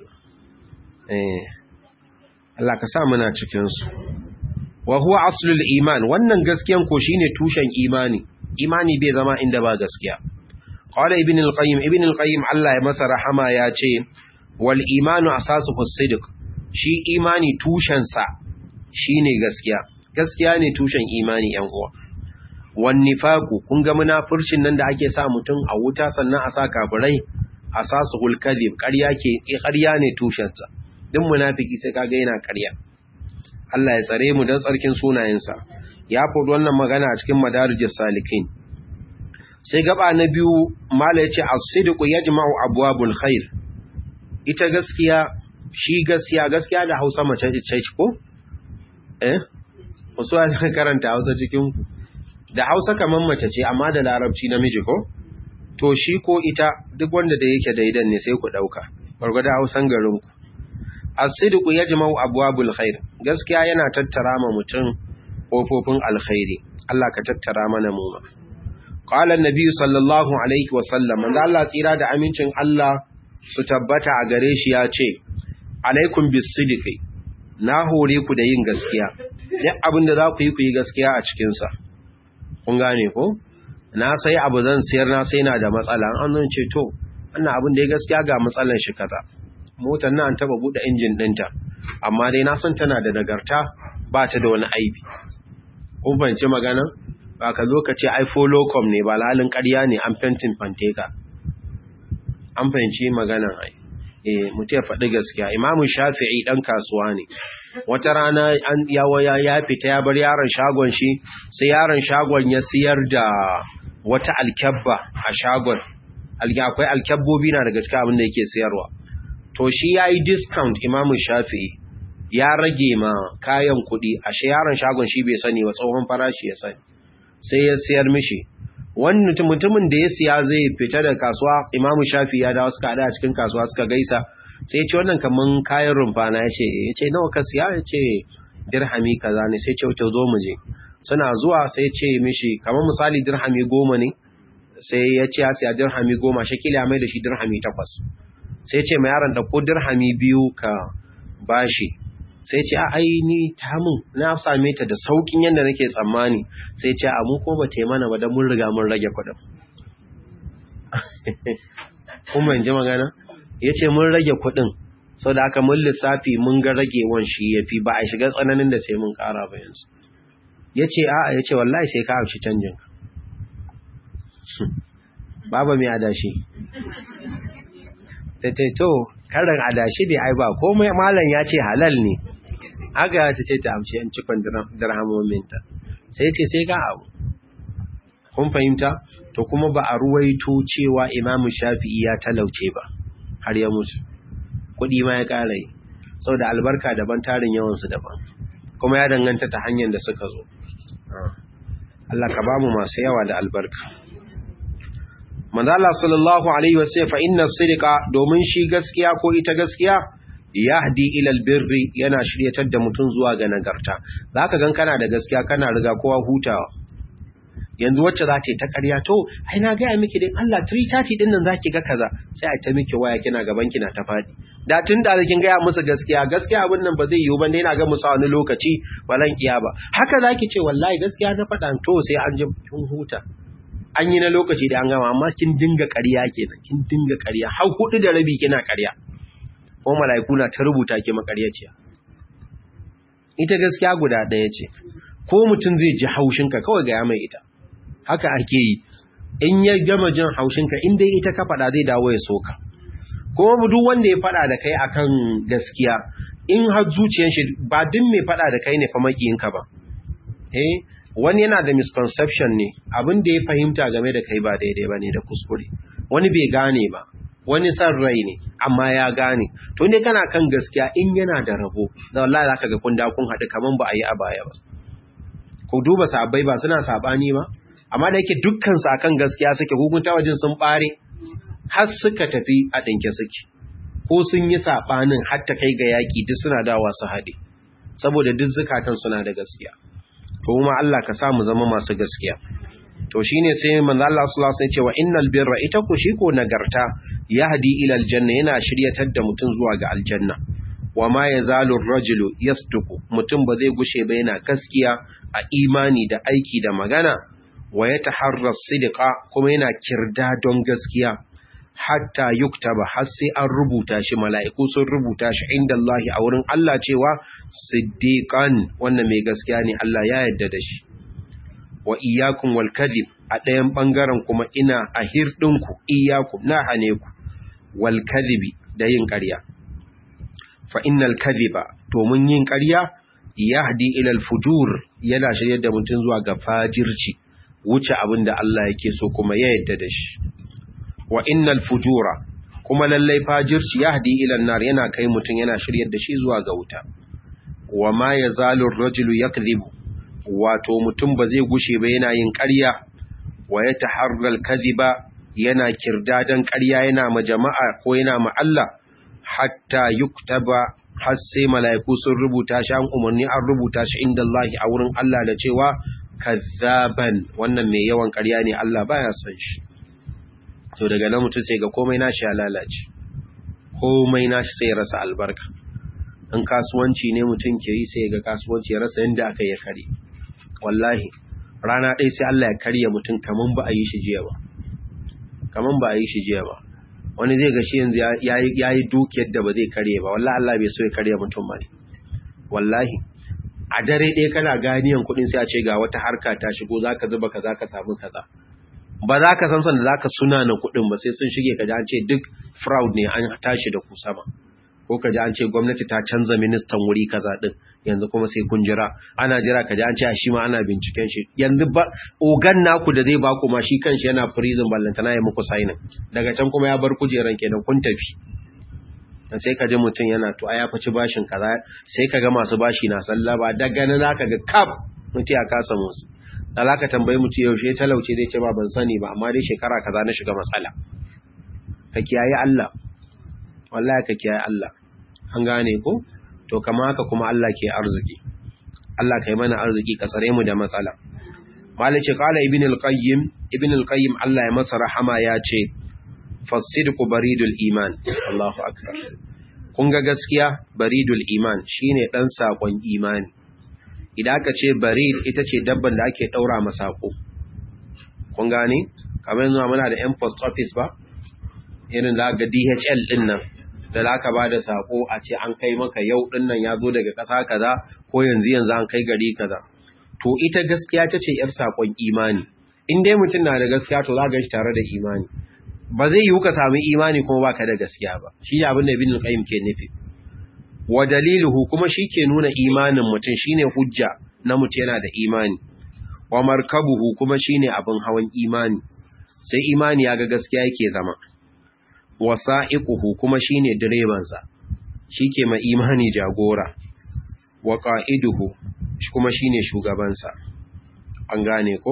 Allah ka sa muna cikin su wa huwa aslul iman wannan gaskiyan ko shine tushen imani bai zama inda ba gaskiya qala ibn al-qayyim Allah ya masa rahama ya ce wal imanu asasuhu as-sidq shi imani tushen sa shine gaskiya ne tushen imani yan uwa wan nifaqu kun ga munafircin nan da ake sa mutum a wuta sannan a sa kafirai asasuhul kadhib ƙarya ne tushen sa duk munafiki sai kaga yana ƙarya Allah ya tsare mu don tsarkin sunayensa ya faɗi wannan magana a cikin madarijus salikin sai gaba na biyu mala yace as-sidqu yajma'u abwabul khair ita gaskiya da Hausa mace ce ko wasu an karanta Hausa cikin da Hausa kaman mace ce amma da Larabci namiji ko to shi ko ita duk wanda da yake daidan ne sai ku dauka gurgurda Hausan garin ku as-sidqu yajma'u abwabul khair gaskiya yana tattara ma mutum kofofin alkhairi Allah ka tattara mana mu ma qala an-nabi sallallahu alaihi wa sallam manzo Allah tsira da amincin Allah su tabbata a gare shi ya ce alaikum bis-sidqi na hore ku da yin gaskiya duk abin da za ku yi gaskiya a cikin sa kun gane ko na sai abu zan siyar na sai na da matsala an zan ce to wannan abin da ya gaskiya ga matsalan shi kaza motar nan taba bude injin dinta amma dai na san tana da nagarta ba ta da wani aibi kun fahimci magana ba ka zo ka ce ai folocom ne ba lalin ƙarya ne an fentin fanteka an fahimci maganan ai mutum ya faɗi gaskiya imamu shafi'i ɗan kasuwa ne wata rana ya fita ya bar yaron shagon shi sai yaron shagon ya siyar da wata alkyabba a shagon akwai alkyabbobi na daga cikin abin da yake siyarwa to shi ya yi discount imamu shafi'i ya rage ma kayan kuɗi ashe yaron shagon shi bai sani ba tsohon farashi ya sani sai ya siyar mishi wani mutumin da ya siya zai fita da kasuwa imamu shafi'i ya dawo suka haɗa a cikin kasuwa suka gaisa sai ce wannan kaman kayan rumfa na ya ce nawa ka siya ya ce dirhami kaza ne sai ce to zo mu je suna zuwa sai ce mishi kamar misali dirhami 10 ne sai ya ce ya siya dirhami 10 shekila mai da shi dirhami 8 sai ce mai yaron ɗauko dirhami 2 ka bashi sai ce a ni ta mun na same ta da saukin yadda nake tsammani sai ce a mu ko ba ta yi mana ba don mun riga mun rage kuɗin kuma in ji magana ya ce mun rage kuɗin saboda haka mun lissafi mun ga ragewan shi yafi ba a shiga tsananin da sai mun ƙara ba yanzu. Yace a'a, yace wallahi sai ka amshi canjin ka. Baba mai adashi. To karin adashi dai ai ba komai, malam ya ce halal ne. Aga ta ce ta amshi yan cikon dirhamominta. Sai ce sai ga abu. Kun fahimta? To kuma ba a ruwaito cewa Imam Shafi'i ya talauce ba har ya mutu. Kuɗi ma ya ƙara yi. Saboda albarka daban, tarin yawansu daban. Kuma ya danganta ta hanyar da suka zo. Allah ka ba mu masu yawa da albarka. Manzo Allah sallallahu alaihi wasallam fa inna sidqa, domin shi gaskiya ko ita gaskiya yahdi ila albirri, yana shiryatar da mutum zuwa ga nagarta. Zaka gan kana da gaskiya kana riga kowa hutawa. Yanzu wacce za ta yi ta ƙarya, to ai na ga miki din Allah 330 din nan zaki ga kaza, sai a ta miki waya kina gaban kina ta fadi. Da tun da kin ga musu gaskiya abin nan ba zai yiwu ba, dai na ga musu wani lokaci balan kiya ba. Haka zaki ce wallahi gaskiya na faɗa, to sai an ji kin huta. An yi na lokaci da an gama, amma kin dinga ƙarya kenan, kin dinga ƙarya har 4:30 kina ƙarya. Ko mala'iku na ta rubuta ki makaryaciya. Ita gaskiya guda ɗaya ce. Ko mutum zai ji haushinka kawai ga ya mai ita. Haka ake yi. In ya gama jin haushinka, in dai ita ka faɗa zai dawo ya soka. Kuma duk wanda ya faɗa da kai akan gaskiya, in har zuciyar shi ba duk mai faɗa da kai ne fa makiyinka ba. Wani yana da misconception ne, abin da ya fahimta game da kai ba daidai ba ne, da kuskure. Wani bai gane ba, wani san rai ne, amma ya gane. To ne kana kan gaskiya, in yana da rabo, da wallahi zaka ga kun haɗu kaman ba a yi a baya ba. Ku duba sahabbai ba suna sabani ba, amma da yake dukkan su akan gaskiya suke, hukunta wajen sun bare har suka tafi a dinke suke. Ko sun yi sabanin har ta kai ga yaki, duk suna dawowa su haɗe, saboda duk zakatan suna da gaskiya. To kuma Allah ka sa mu zama masu gaskiya. To shine sai manzo Allah sallallahu alaihi wasallam ya ce wa innal birra, ita ku shi ko nagarta, yahdi ila aljanna, yana shiryatar da mutum zuwa ga aljanna. Wa ma yazalu ar-rajulu yasduqu, mutum ba zai gushe ba yana gaskiya a imani da aiki da magana. Wa yataharra sidqa, kuma yana kirda don gaskiya, hatta yuktaba, har sai an rubuta shi, mala'iku sun rubuta shi inda Allah a wurin Allah cewa siddiqan, wannan mai gaskiya ne, Allah ya yarda da shi. Wa iyyakum wal kadhib, a ɗayan bangaren kuma ina a hirdinku, iyyakum na hane ku, wal kadhibi, da yin ƙarya. Fa innal kadhiba, to mun yin ƙarya, yahdi ila al fujur, yana shiryar da mutum zuwa ga fajirci, wuce abin da Allah yake so kuma ya yarda da shi. Wa innal fujura, kuma lallai fajirci, yahdi ila an-nar, yana kai mutum, yana shiryar da shi zuwa ga wuta. Wa ma yazalu ar-rajulu yakdhibu, wato mutum ba zai gushe ba yana yin ƙarya. Wa yataharral kadhiba, yana kirdadan ƙarya, yana ma jama'a ko yana ma Allah, hatta yuktaba, har sai mala'iku sun rubuta shi, an umarni an rubuta shi inda Allah a wurin Allah da cewa kazzaban, wannan mai yawan ƙarya ne, Allah baya son shi. To daga nan mutum sai ga komai nashi ya lalace, komai nashi sai ya rasa albarka. In kasuwanci ne mutum ke yi, sai ga kasuwanci ya rasa yadda aka yi kare. Wallahi rana ɗaya sai Allah ya karya mutum kaman ba a yi shi jiya ba, kaman ba a yi shi jiya ba. Wani zai ga shi yanzu ya yi dukiyar da ba zai karye ba, wallahi Allah bai so ya karya mutum ba ne. Wallahi a dare ɗaya kana ganiyan kuɗin, sai a ce ga wata harka ta shigo, za ka zuba kaza ka samu kaza. Ba za ka san sanda za ka suna na kuɗin ba, sai sun shige ka ji an ce duk fraud ne, an tashi da ku sama. Ko ka ji an ce gwamnati ta canza ministan wuri kaza ɗin, yanzu kuma sai kun jira. Ana jira ka ji an ce a shi ma ana binciken shi. Yanzu ba ogan naku da zai ba ku ma shi kanshi yana prison, ballantana ya muku signing. Daga can kuma ya bar kujeran kenan, kun tafi. Sai ka ji mutum yana to a ya faci bashin kaza, sai ka ga masu bashi na sallaba, daga nan za ka ga kaf mutum ya kasa musu. Da za ka tambayi mutum yaushe talauce zai ce ba ban sani ba, amma dai shekara kaza na shiga matsala. Ka kiyaye Allah, wallahi ka kiyaye Allah. An gane ko? To kama haka kuma Allah ke arziki. Allah kai mana arziki, ka tsare mu da matsala. Malice qala ibn al-qayyim Allah ya masa rahama ya ce fasidqu baridul iman. Allahu akbar. Kun ga gaskiya baridul iman shine dan sakon imani. Idan aka ce barid, ita ce dabban da ake daura masa sako. Kun gane? Kamar yanzu muna da post office ba? Irin da ga DHL din nan. da zaka bada sako a ce an kai maka yau din nan ya zo daga ƙasa kaza ko yanzu an kai gari kaza. To ita gaskiya tace yar sakon imani. In dai mutum na da gaskiya to za ga shi tare da imani. Ba zai yiwu ka samu imani kuma baka da gaskiya ba. Shi ne abin da Ibn Qayyim ke nufi. Wa daliluhu kuma shi ke nuna imanin mutum shine hujja na mutum yana da imani. Wa markabuhu kuma shine abin hawan imani. Sai imani ya ga gaskiya yake zama. Wa sa'iquhu kuma shine direban sa. Shike ma imani jagora. Wa qa'iduhu kuma shine shugaban sa. An gane ko?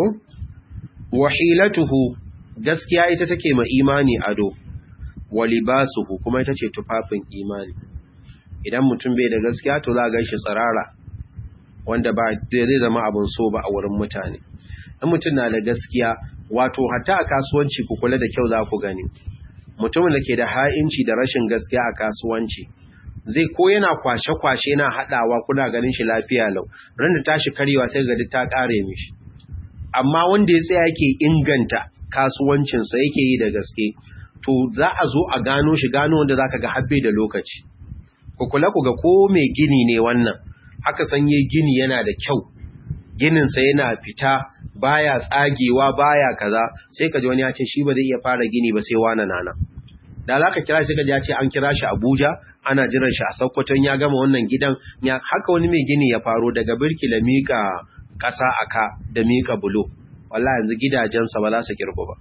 Wa hilatuhu gaskiya ita take ma imani ado. Wa libasuhu kuma ita ce tufafin imani. Idan mutum bai da gaskiya to za ga shi tsirara wanda ba zai zama abin so ba a wurin mutane. In mutum na da gaskiya wato hatta a kasuwanci ku kula da kyau za ku gani. Mutumin da ke da ha'inci da rashin gaskiya a kasuwanci zai ko yana kwashe-kwashe yana haɗawa kuna ganin shi lafiya lau. Ran da tashi karewa sai ga duk ta ƙare mishi. Amma wanda ya tsaya yake inganta kasuwancinsa yake yi da gaske to za a zo a gano shi gano wanda zaka ga habbe da lokaci. Ku kula ku ga ko mai gini ne wannan aka sanye gini yana da kyau gininsa yana fita baya tsagewa baya kaza sai ka ji wani ya ce shi ba zai iya fara gini ba sai wani nana da za ka kira shi ka ji ya ce an kira shi Abuja ana jiran shi a Sokoto ya gama wannan gidan ya haka wani mai gini ya faro daga birkila mika ƙasa aka da mika bulo wallahi yanzu gidajensa ba za su kirgo ba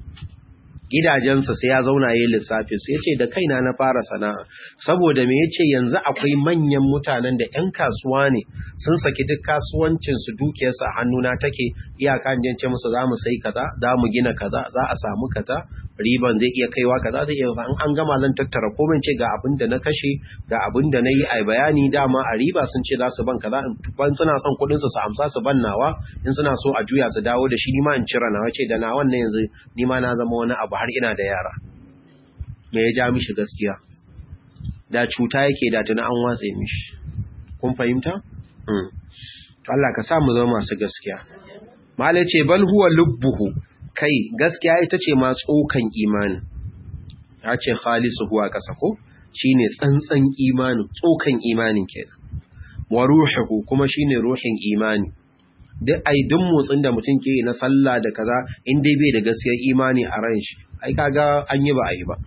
gidajensa sai ya zauna yayin lissafi sai yace da kaina na fara sana'a saboda me yace yanzu akwai manyan mutanen da ƴan kasuwa ne sun saki duk kasuwancin su dukiyar su a hannuna take iyaka in ce musu zamu sai kaza zamu gina kaza za a samu kaza riban zai iya kaiwa kaza zai iya an gama zan tattara komai ce ga abin da na kashe ga abin da nayi ai bayani dama a riba sun ce za su ban kaza in suna son kudin su amsa su ban nawa in suna so a juya su dawo da shi ni ma in cira nawa ce da na wannan yanzu ni ma na zama wani abu har ina da yara me ya ja mishi gaskiya da cuta yake da tuna an watse mishi kun fahimta Allah ka sa mu zama masu gaskiya malai ce bal huwa lubbuhu kai gaskiya ita ce ma tsokan imani ya ce khalisu huwa kasa ko shine tsantsan imani tsokan imanin kenan wa ruhuhu kuma shine ruhin imani duk motsin da mutum ke na sallah da kaza in dai bai da gaskiyar imani a ran shi ai kaga an yi ba a yi ba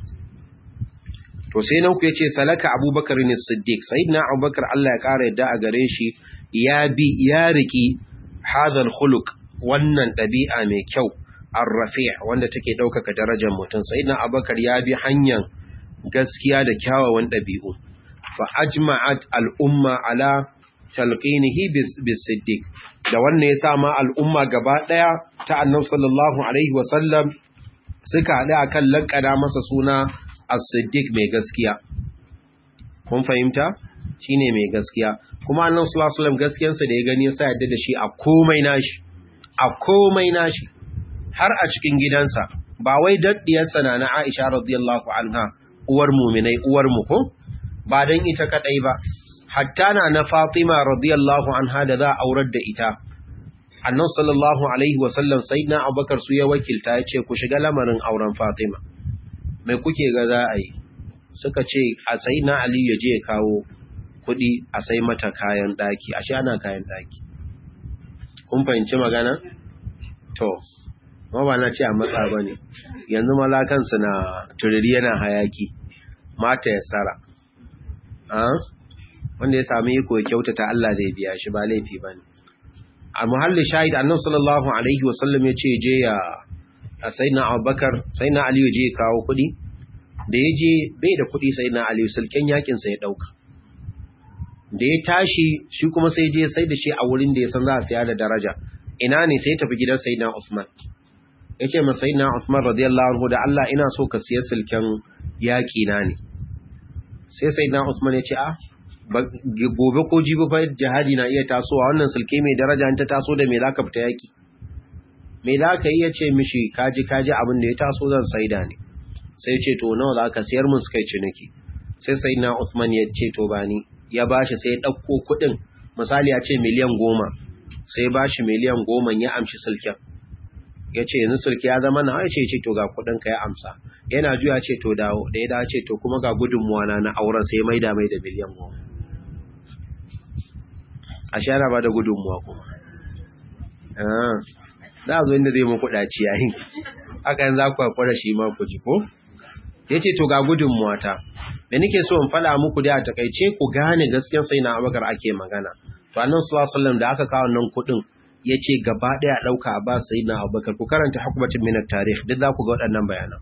to sai nan ku yace salaka abubakar ne siddiq sayyidina abubakar Allah ya kara yadda a gare shi ya riki hadal khuluq wannan dabi'a mai kyau ar-rafi' wanda take daukaka darajar mutum sayyidina abubakar ya bi hanyar gaskiya da kyawawan dabi'u fa ajma'at al-umma ala talqinihi bis-siddiq da wannan yasa ma al'umma gaba daya ta annabi sallallahu alaihi wasallam suka hada akan lankada masa suna as-siddiq mai gaskiya kun fahimta shine mai gaskiya kuma annabi sallallahu alaihi wasallam gaskiyarsa da ya gani yasa yadda da shi a komai nashi har a cikin gidansa ba wai daddiyarsa na Aisha radiyallahu anha uwar mu'minai uwar mu ko ba dan ita kadai ba hatta na Fatima radiyallahu anha da za a aurar da ita annabi sallallahu alaihi wasallam sayyidina Abubakar su ya wakilta yace ku shiga lamarin auren Fatima mai kuke ga za a yi suka ce a sayyidina Ali ya je ya kawo kudi a sai mata kayan daki ashe ana kayan daki kun fahimci magana to ba na ce a matsa bane yanzu malakan su na turiri yana hayaki mata ya sara wanda ya sami iko kyautata Allah zai biya shi ba laifi bane a muhalli shahid annabi sallallahu alaihi wasallam yace je ya sayyidina Abubakar sayyidina Ali je ya kawo kudi da yaje bai da kudi sayyidina Ali sulken yakin sa ya dauka da ya tashi shi kuma sai je sai da shi a wurin da ya san za a siya da daraja ina ne sai tafi gidan sayyidina Uthman yace ma sayyidina Uthman radiyallahu anhu da Allah ina so ka siya sulken yaki na ne sai sayyidina Uthman yace gobe ko jibi fa jihadi na iya tasowa wannan sulke mai daraja in ta taso da me zaka fita yaki me zaka iya ce mishi kaji abin da ya taso zan saida ne sai ce to nawa zaka sayar mun suka ci niki sai sayyidina Uthman ya ce to bani ya bashi sai ya dauko kudin misali ya ce miliyan 10 sai bashi miliyan 10 ya amshi sulken yace yanzu sulke ya zama na yace to ga kudin ka ya amsa yana juya ce to dawo, da ya dace to kuma ga gudunmuwa na auren sai mai da miliyan 10. a shi ana ba da gudunmuwa kuma za a zo inda zai muku ɗaci yayin haka yanzu za ku haƙura shi ma ku ji ko ya ce to ga gudunmuwa ta da nake so in faɗa muku da a takaice ku gane gaskiyar sai na Abubakar ake magana. To annan sallallahu alaihi wasallam da aka kawo nan kuɗin ya ce gaba ɗaya ɗauka a ba sai na Abubakar, ku karanta hukumatin min at-tarikh duk za ku ga waɗannan bayanan.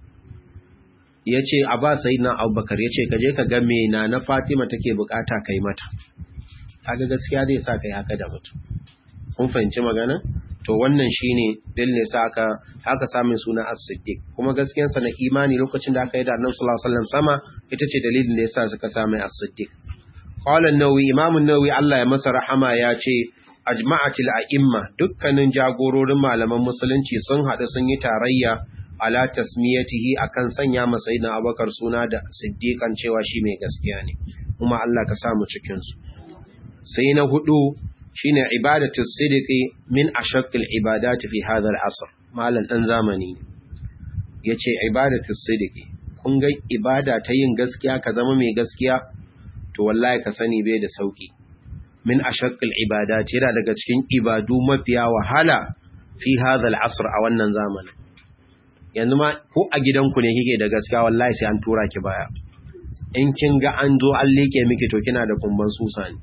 Ya ce a ba sai na Abubakar, ya ce ka je ka ga me na Fatima take bukata kai mata. Kaga gaskiya zai sa kai haka da mutum. Kun fahimci magana? To wannan shine dalilin sa aka samu suna As-Siddiq. Kuma gaskiyar sa na imani lokacin da aka yi da Annabi sallallahu alaihi wasallam sama ita ce dalilin da yasa suka samu As-Siddiq. Qala an-Nawawi, Imam an-Nawawi Allah ya masa rahama ya ce ajma'atil a'imma, dukkanin jagororin malaman musulunci sun hada sun yi tarayya ala tasmiyatihi akan sanya masa sayyidina Abubakar suna da Siddiqan cewa shi mai gaskiya ne. Kuma Allah ka sa mu cikin su. Sai na hudu shine ibadatu siddiqi min ashaqqil ibadati fi hadha al-asr. Malan dan zamani yace ibadatu siddiqi, kun ga ibada ta yin gaskiya ka zama mai gaskiya to wallahi ka sani bai da sauki. Min ashaqqil ibadati, yana daga cikin ibadu mafiya wahala fi hadha al-asr a wannan zamanin. Yanzu ma ko a gidanku ne kike da gaskiya wallahi sai an tura ki baya. In kin ga an zo an leke miki to kina da kumban susa ne.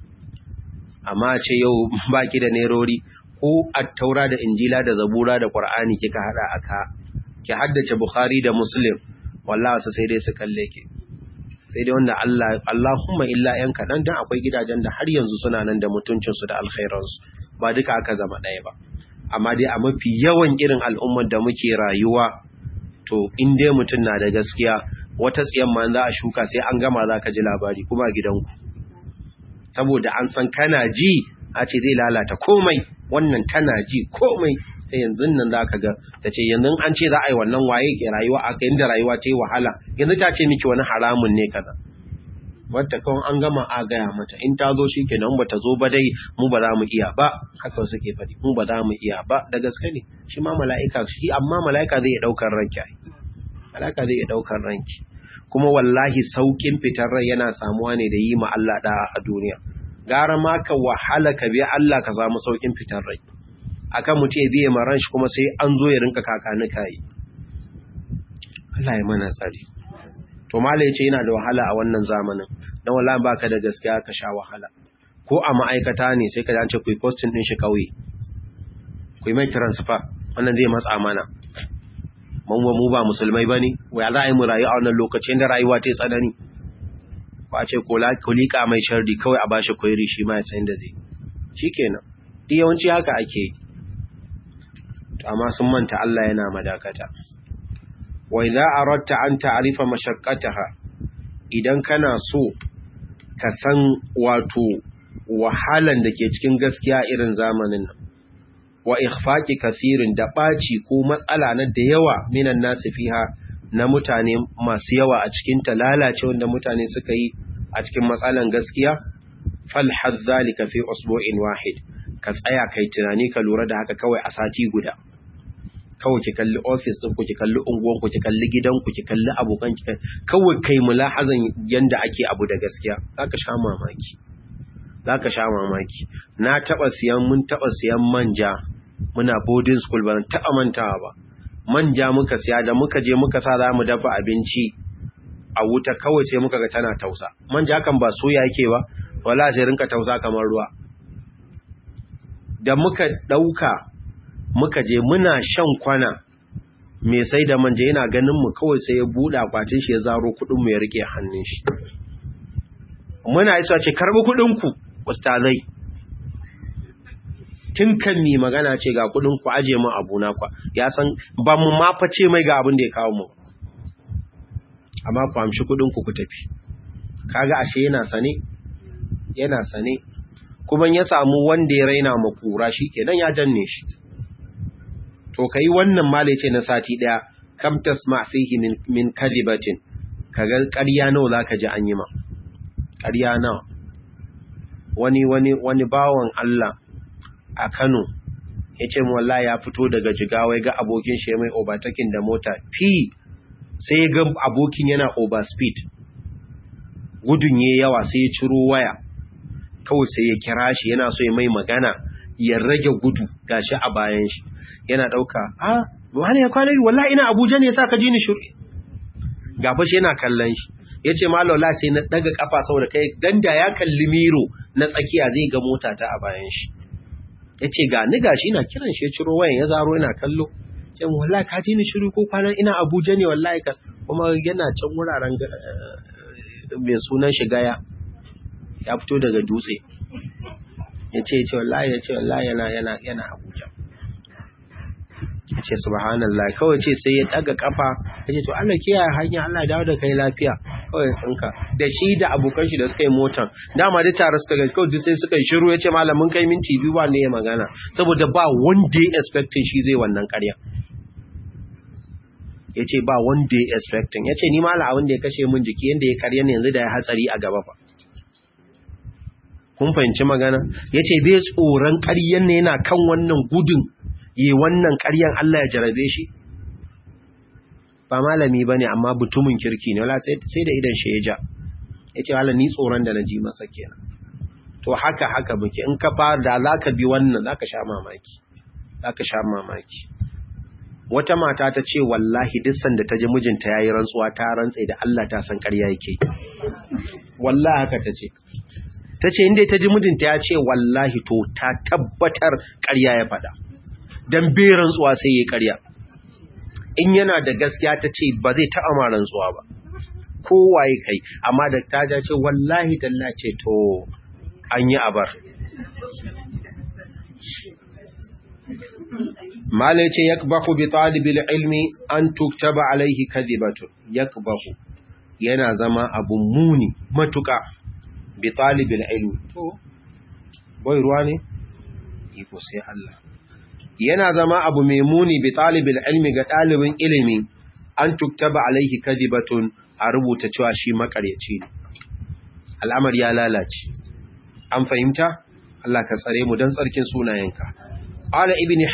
Amma ce yau baki da nerori ko at-taura da injila da zabura da qur'ani kika hada aka ki haddace bukhari da muslim wallahi sai dai su kalle ki, sai dai wanda Allahumma illa yan kadan dan akwai gidajen da har yanzu suna nan da mutuncin su da alkhairan su, ba duka aka zama daya ba. Amma dai a mafi yawan irin al'ummar da muke rayuwa to in dai mutun na da gaskiya wata tsiyan ma za a shuka sai an gama zaka ji labari kuma a gidanku, saboda an san kana ji a ce zai lalata komai, wannan tana ji komai, sai yanzu nan za ka ga ta ce yanzu an ce za a yi wannan waye ke rayuwa aka inda rayuwa ta yi wahala, yanzu ta ce miki wani haramun ne kaza, wadda kawai an gama a gaya mata in ta zo shi kenan ba ta zo ba dai mu ba za mu iya ba, haka suke faɗi mu ba za mu iya ba. Da gaske ne shi ma mala'ika shi, amma mala'ika zai iya ɗaukar ranki, mala'ika zai iya ɗaukar ranki. Kuma wallahi saukin fitar rai yana samuwa ne da yi ma Allah da a duniya. Gara ma ka wahala ka biya Allah ka samu saukin fitar rai. Akan mutum ya biye ma ran shi kuma sai an zo ya rinka kakani kai. Allah ya mana tsari. To mala yace yana da wahala a wannan zamanin. Dan wallahi baka da gaskiya ka sha wahala. Ko a ma'aikata ne sai ka dace ku posting din shi kauye. Ku mai transfer, wannan zai matsa mana. Mu ba musulmai ba ne, wai za a yi mu rayu a wannan lokacin da rayuwa ta yi tsanani. Ba ce ko liƙa mai shardi kawai a ba shi kwairi shi ma ya sayin da zai. Shi kenan, duk yawanci haka ake yi. Amma sun manta Allah yana madakata. Wai za a ratta an ta'arifa mashaqqataha, idan kana so ka san wato wahalan da ke cikin gaskiya irin zamanin nan. Wa ikhfaqi kathirin, da ɓaci ko matsala na da yawa minan nasu fiha, na mutane masu yawa a cikin ta, lalace wanda mutane suka yi a cikin matsalan gaskiya. Falhad zalika fi usbu'in wahid, ka tsaya kai tunani ka lura da haka kawai a sati guda. Kawai ki kalli office din ku, ki kalli unguwan ku, ki kalli gidan ku, ki kalli abokan ki, kawai kai mulahazan yanda ake abu da gaskiya, zaka sha mamaki. Zaka sha mamaki. Mun taba siyan manja, muna boarding school, ban taba mantawa ba. Manja muka siya, da muka je muka sa za mu dafa abinci a wuta, kawai sai muka ga tana tausa. Manja kan ba soya yake ba, wala sai rinka tausa kamar ruwa. Da muka dauka muka je muna shan kwana, me sai da manja yana ganin mu kawai sai ya buɗe akwatin shi ya zaro kuɗin mu ya rike hannun shi. Muna isa ce karbi kuɗin ku ustazai, tun kan mi magana ce ga kudin ku aje mu abuna kwa, ya san ba mu ma face mai ga abin da ya kawo mu, amma ku amshi kudin ku tafi. Kaga ashe yana sane kuma ya samu wanda ya raina mu kura shikenan ya danne shi. To kai wannan male ce na sati daya, kam tasma fihi min kadibatin, kaga ƙarya nawa zaka ji an yi ma, ƙarya nawa. Wani bawan Allah a Kano ya ce wallahi ya fito daga Jigawa ga abokin shi mai overtaking da mota sai ga abokin yana overspeed, gudun yayi yawa, sai ya ciro waya kawai sai ya kira shi yana so ya mai magana ya rage gudu, gashi a bayan shi yana dauka wani ya kwana wallahi ina Abuja ne yasa ka ji ni shiru, gaba shi yana kallon shi yace mallam wallahi sai na daga kafa saboda kai danda ya kalli miro na tsakiya zai ga mota ta a bayan shi, yace ga ni gashi ina kiran shi ya ciro wayan ya zaro ina kallo, ce wallahi ka ji ni shiru ko kwana ina Abuja ne wallahi ka, kuma yana can wuraren mai sunan shi Gaya ya fito daga dutse, yace wallahi yana Abuja. Yace subhanallah, kawai ce sai ya daga kafa yace to Allah kiyaye hanya, Allah dawo da kai lafiya, kawai tsinka da shi da abokan shi da suka yi motar dama da tare suka ga kawai sai suka yi shiru, yace malamin kai minti biyu ba ne ya magana saboda ba wanda ya expecting shi zai wannan ƙarya, yace ba wanda ya expecting, yace ni malam abin da ya kashe min jiki yanda ya ƙarya ne yanzu da ya hatsari a gaba fa. Kun fahimci magana? Yace bai tsoron ƙaryan ne yana kan wannan gudun yi wannan ƙaryan Allah ya jarabe shi. Ba malami bane amma butumin kirki ne, wala sai da idan shi ya ja. Yace wala ni tsoron da naji masa kenan. To haka muke, in ka fara da zaka bi wannan zaka sha mamaki. Wata mata ta ce wallahi duk sanda ta ji mijinta yayi rantsuwa ta rantsa da Allah ta san ƙarya yake. Wallahi haka ta ce. Ta ce inda ta ji mijinta ya ce wallahi to ta tabbatar ƙarya ya faɗa, don bai rantsuwa sai ya ƙarya. In yana da gaskiya ta ce ba zai taɓa ma rantsuwa ba, kowaye kai, amma da ta ja ce wallahi dalla ce to an yi abar. Mala ce yakbahu bi talibil ilmi an tuktaba alaihi kadhibatun, yakbahu yana zama abun muni matuƙa bi talibin ilmi. To boy ruwa ne iko sai Allah. Yana zama abu mai muni bi talibin ilmi ga dalibin ilimi an tuktaba alaihi kadibatun, a rubuta cewa shi makaryaci ne, al'amar ya lalace. An fahimta? Allah ka tsare mu dan tsarkin sunayenka. Ala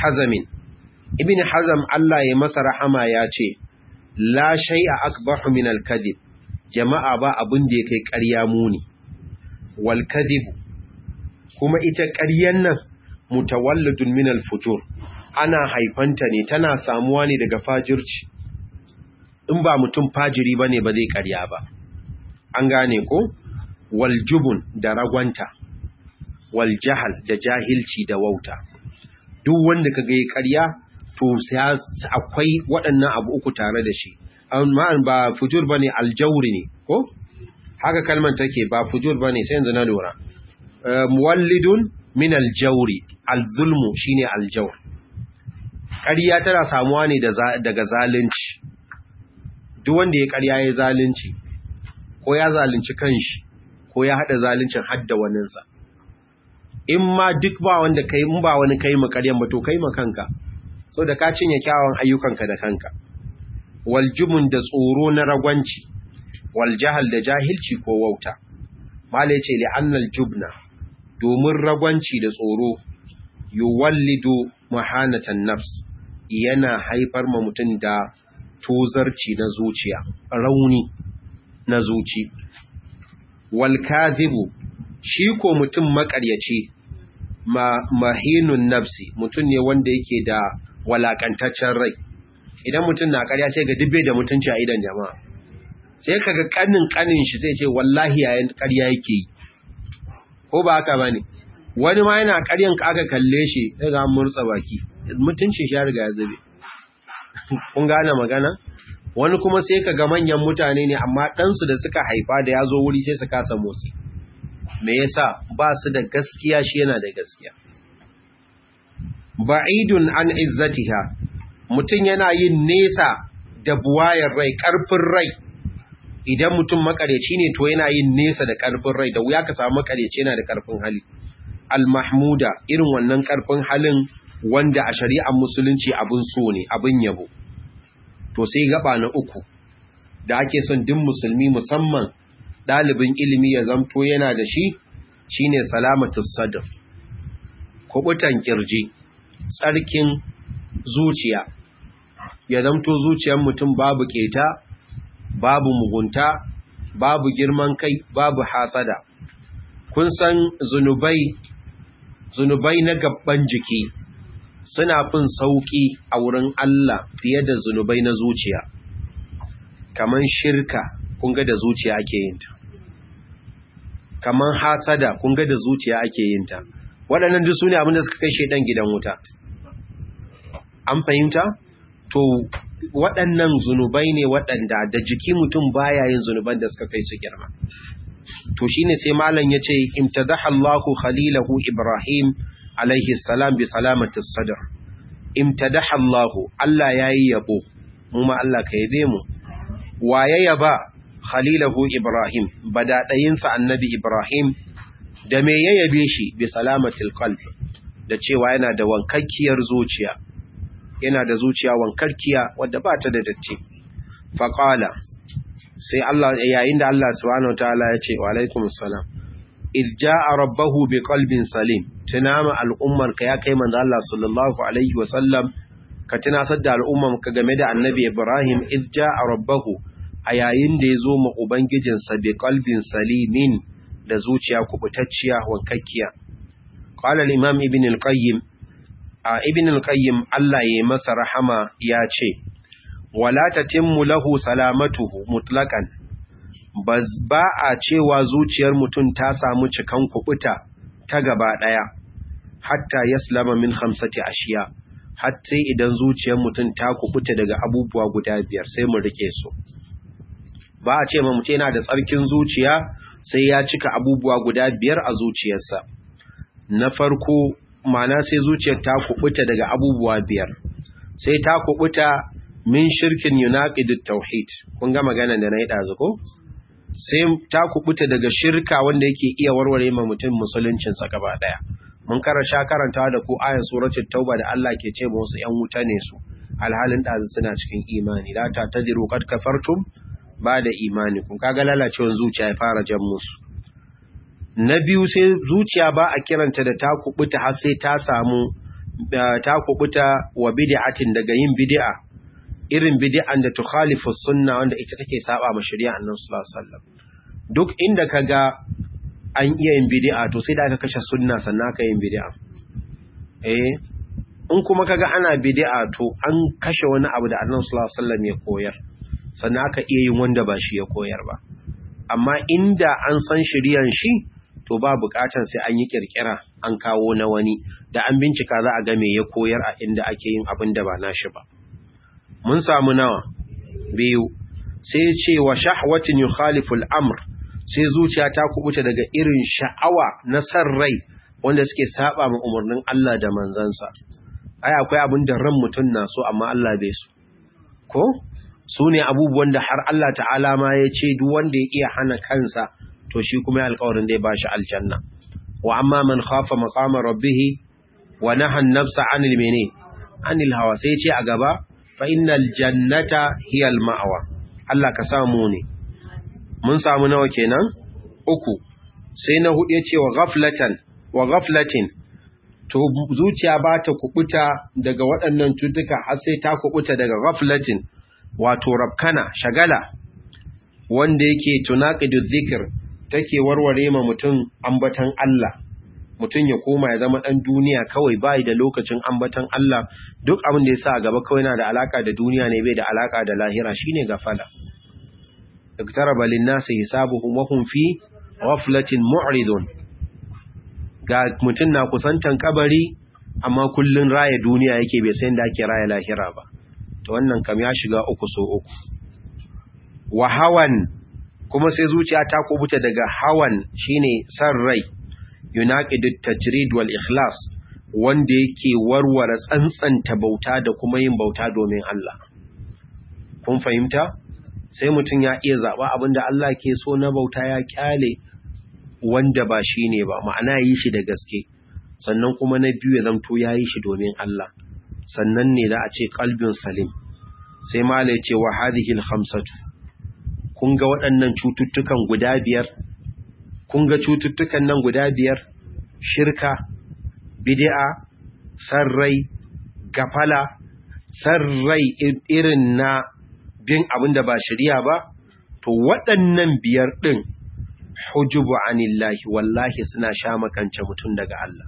ibn Hazm Allah ya masa rahama ya ce la shay'a akbahu min al-kadhib, jama'a ba abin da yake ƙarya muni. Wal kadhibu, kuma ita ƙaryan nan mutawallidun min al-fujur, ana haifanta ne, tana samuwa ne daga fajirci. In ba mutum fajiri bane ba zai ƙarya ba. An gane ko? Wal jubun, da ragwanta, wal jahal, da jahilci da wauta. Duk wanda kaga yayi ƙarya to sai akwai waɗannan abu uku tare da shi. Amma ba fujur bane, aljawri ne ko? Haka kalmar take, ba fujur bane, sai yanzu na lura. Muwallidun min aljawri, alzulmu shine aljawr. Ƙarya tana samuwa ne daga zalunci. Duk wanda ya ƙarya ya zalunci, ko ya zalunci kanshi, ko ya hada zaluncin hadda waninsa. In ma duk ba wanda kai, in ba wani kai ma ƙaryan ba to kai ma kanka, saboda ka cinye kyawun ayyukanka da kanka. Wal jumun, da tsoro na ragwanci, wal jahal, da jahilci ko wauta. Malai ce li annal jubna, domin ragwanci da tsoro yuwallidu mahanatan nafs, yana haifar ma mutum da tozarci na zuciya, rauni na zuci. Wal kadhibu, shi ko mutum makaryaci, mahinun nafsi, mutum ne wanda yake da walakantaccen rai. Idan mutum na ƙarya sai ga dubbe da mutunci a idan jama'a, sai kaga kanin shi sai ce wallahi yayin ƙarya yake yi, ko ba haka bane? Wani ma yana ƙaryan ka aka kalle shi sai ga murtsa baki, mutuncin shi ya riga ya zube. Kun gane magana? Wani kuma sai kaga manyan mutane ne amma ɗansu da suka haifa da ya zo wuri sai su kasa motsi. Me yasa? Ba su da gaskiya, shi yana da gaskiya. Ba'idun an izzatiha, mutum yana yin nesa da buwayar rai, ƙarfin rai. Idan mutum makareci ne to yana yin nesa da ƙarfin rai, da wuya ka samu makareci yana da ƙarfin hali. Al-mahmuda, irin wannan ƙarfin halin wanda a shari'ar musulunci abin so ne, abin yabo. To sai gaba na uku da ake son duk musulmi, musamman ɗalibin ilimi, ya zamto yana da shi, shine salamatus sadr, kubutan kirji, tsarkin zuciya. Ya zamto zuciyar mutum babu keta, babu mugunta, babu girman kai, babu hasada. Kun san zunubai na gaban jiki suna fin sauki a wurin Allah fiye da zunubai na zuciya. Kaman shirka, kun ga da zuciya ake yin ta. Kaman hasada, kun ga da zuciya ake yin ta. Waɗannan duk su ne abinda suka kai shedan gidan wuta. An fahimta? To, waɗannan zunubai ne waɗanda da jiki mutum baya yin zunuban da suka kai su girma. To shine sai malam yace imtadaha Allahu khalilahu Ibrahim alaihi salam bi salamati sadr. Imtadaha Allahu, Allah yayi yabo, mu ma Allah ka yabe mu. Waye yaba khalilahu Ibrahim, badadayinsa annabi Ibrahim, da me ya yabe shi bi salamatil qalb, da cewa yana da wankakkiyar zuciya. Yana da zuciya wankarkiya wadda ba ta da datti. Faqala, sai Allah, yayin da Allah subhanahu wataala ya ce wa alaikumus salam, id jaa rabbahu biqalbin salim, tunama al'ummar ka ya kai manzo Allah sallallahu alaihi wasallam, ka tunasar da al'ummar ka game da annabi Ibrahim. Id jaa rabbahu, a yayin da yazo ma ubangijin sa biqalbin salimin, da zuciya kubutacciya wankakkiya. Qala al-imam ibn al-qayyim, ibn al-qayyim Allah ya masa rahama ya ce, wala tatimmu lahu salamatuhu mutlaqan, ba a cewa zuciyar mutum ta samu cikan kubuta ta gaba daya, hatta yaslama min khamsati ashiya, hatta idan zuciyar mutum ta kubuta daga abubuwa guda biyar, sai mu rike su. Ba a ce ma mutum yana da tsarkin zuciya sai ya cika abubuwa guda biyar a zuciyarsa. Na farko, ma'ana sai zuciyar ta kubuta daga abubuwa biyar, sai ta kubuta min shirkin yunaqidut tauhid, kun ga magana da nayi dazu ko? Sai ta kubuta daga shirka wanda yake iya warware ma mutum musuluncin sa gaba daya. Mun karanta da ku ayan suratul tauba da Allah ke ce musu yan wuta ne su, alhalin dazu suna cikin imani. La ta tadiru qad kafartum ba da imani, kun kaga lalacewar zuciya ya fara jan musu. Na biyu, sai zuciya ba a kiranta da ta kubuta har sai ta samu ta kubuta wa bid'atin, daga yin bid'a, irin bid'an da tukhalifu sunna, wanda ita take saba ma shari'a Annabi sallallahu alaihi wasallam. Duk inda kaga an iya yin bid'a, to sai da aka kashe sunna sannan aka yin bid'a. In kuma kaga ana bid'a, to an kashe wani abu da Annabi sallallahu alaihi wasallam ya koyar, sannan aka iya yin wanda ba shi ya koyar ba. Amma inda an san shari'an shi, to ba bukatar sai an yi kirkira an kawo na wani, da an bincika za a ga me ya koyar a inda ake yin abin da ba nashi ba. Mun samu nawa? Biyu. Sai ce wa shahwatin yukhaliful amr, sai zuciya ta kubuta daga irin sha'awa na san rai wanda suke saba ma umarnin Allah da manzansa. Ai akwai abin da ran mutum na so amma Allah bai so, ko? Su ne abubuwan da har Allah ta'ala ma ya ce duk wanda ya iya hana kansa, to shi kuma ya alƙawarin zai bashi aljanna. Wa amma man khafa maqama rabbih wa naha an-nafsa 'anil hawa, sai ce a gaba, fa innal jannata hiya al-ma'wa. Allah ka samu ne. Mun samu nawa kenan? 3. Sai na 4 yace wa ghaflatin, to zuciya ba ta kubuta daga waɗannan cutuka har sai ta kubuta daga ghaflatin, wato rabkana, shagala, wanda yake tunaqidu dhikr, take warware ma mutum ambatan Allah. Mutum ya koma ya zama ɗan duniya kawai, bai da lokacin ambatan Allah, duk abin da ya sa a gaba kawai na da alaka da duniya ne, bai da alaka da lahira, shine gafala. Iktaraba lin-nasi hisabuhum wa hum fi ghaflatin mu'ridun. Ga mutum na kusantan kabari amma kullun raya duniya yake, bai san da ake raya lahira ba. To wannan kam ya shiga 3 so 3. Wa hawan, kuma sai zuciya ta kubuta daga hawan, shine san rai, yunaqidut tajrid wal ikhlas, wanda yake warware tsantsanta bauta da kuma yin bauta domin Allah. Kun fahimta? Sai mutum ya iya zaba abinda Allah ke so na bauta, ya kyale wanda ba shine ba, ma'ana yi shi da gaske. Sannan kuma na biyu ya zanto ya yi shi domin Allah, sannan ne da a ce qalbin salim. Sai mala ya ce wa hadhihi al-khamsatu, kun ga waɗannan cututtukan guda 5, kun ga cututtukan nan guda 5, shirka, bid'a, sarrai, gafala, sarrai irin na bin abin da ba shari'a ba, to waɗannan biyar ɗin hujubu anillahi wallahi suna sha makance mutum daga Allah,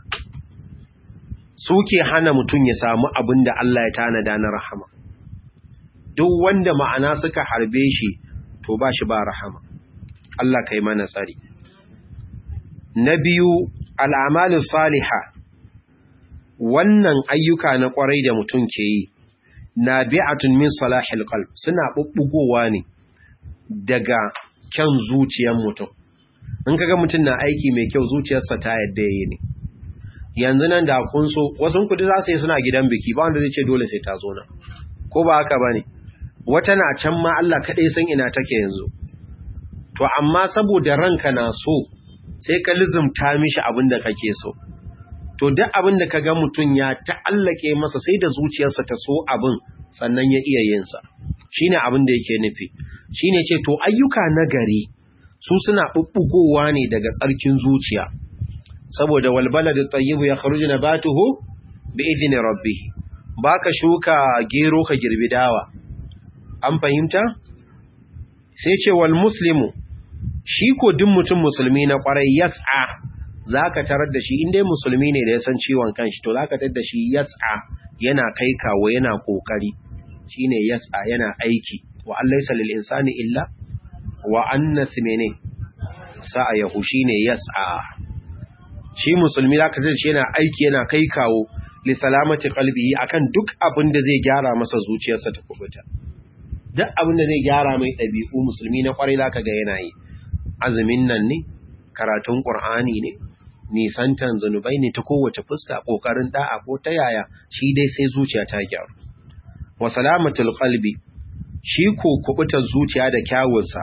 suke hana mutum ya samu abin da Allah ya tanada na rahama. Duk wanda ma'ana suka harbe shi to ba shi ba rahama. Allah kai mana tsari. Na biyu, al'amalin saliha, wannan ayyuka na ƙwarai da mutum ke yi na bi'atun min salahil qalb, suna bubbugowa ne daga kyan zuciyar mutum. In kaga mutum na aiki mai kyau, zuciyarsa ta yadda yayi ne. Yanzu nan da kun so, wasu kudi za su yi suna gidan biki, ba wanda zai ce dole sai ta zo na, ko ba haka bane? Wata na can ma Allah kaɗai san ina take yanzu. To amma saboda ranka na so, sai ka lizumta mishi abin da kake so. To duk abin da ka ga mutum ya ta'allake masa, sai da zuciyarsa ta so abin sannan ya iya yinsa. Shi ne abin da yake nufi. Shi ne ce, to ayyuka na gari su suna ɓuɓɓugowa ne daga tsarkin zuciya. Saboda walbala da tsayibu ya kharuji na batuhu bi izini rabbi. Ba ka shuka gero ka girbi dawa. An fahimta? Sai ce wal muslimu, shi ko duk mutum musulmi na ƙwarai yas'a, za ka tarar da shi inda musulmi ne da ya san ciwon kanshi, to za ka tarar da shi yas'a yana kai kawo yana ƙoƙari, shi ne yas'a yana aiki, wa an laisa lil insani illa wa annas mene sa'ayahu, shi ne yas'a. Shi musulmi za ka tarar da shi yana aiki yana kai kawo li salamati qalbihi akan duk abin da zai gyara masa zuciyarsa ta kubuta. Duk abin da zai gyara mai ɗabi'u musulmi na ƙwarai za ka ga yana yi. Azumin nan ne, karatun ƙur'ani ne, nisantan zunubai ne ta kowace fuska, ƙoƙarin da'a ko ta yaya, shi dai sai zuciya ta gyaru. Wa salamatul qalbi, shi ko kubutar zuciya da kyawunsa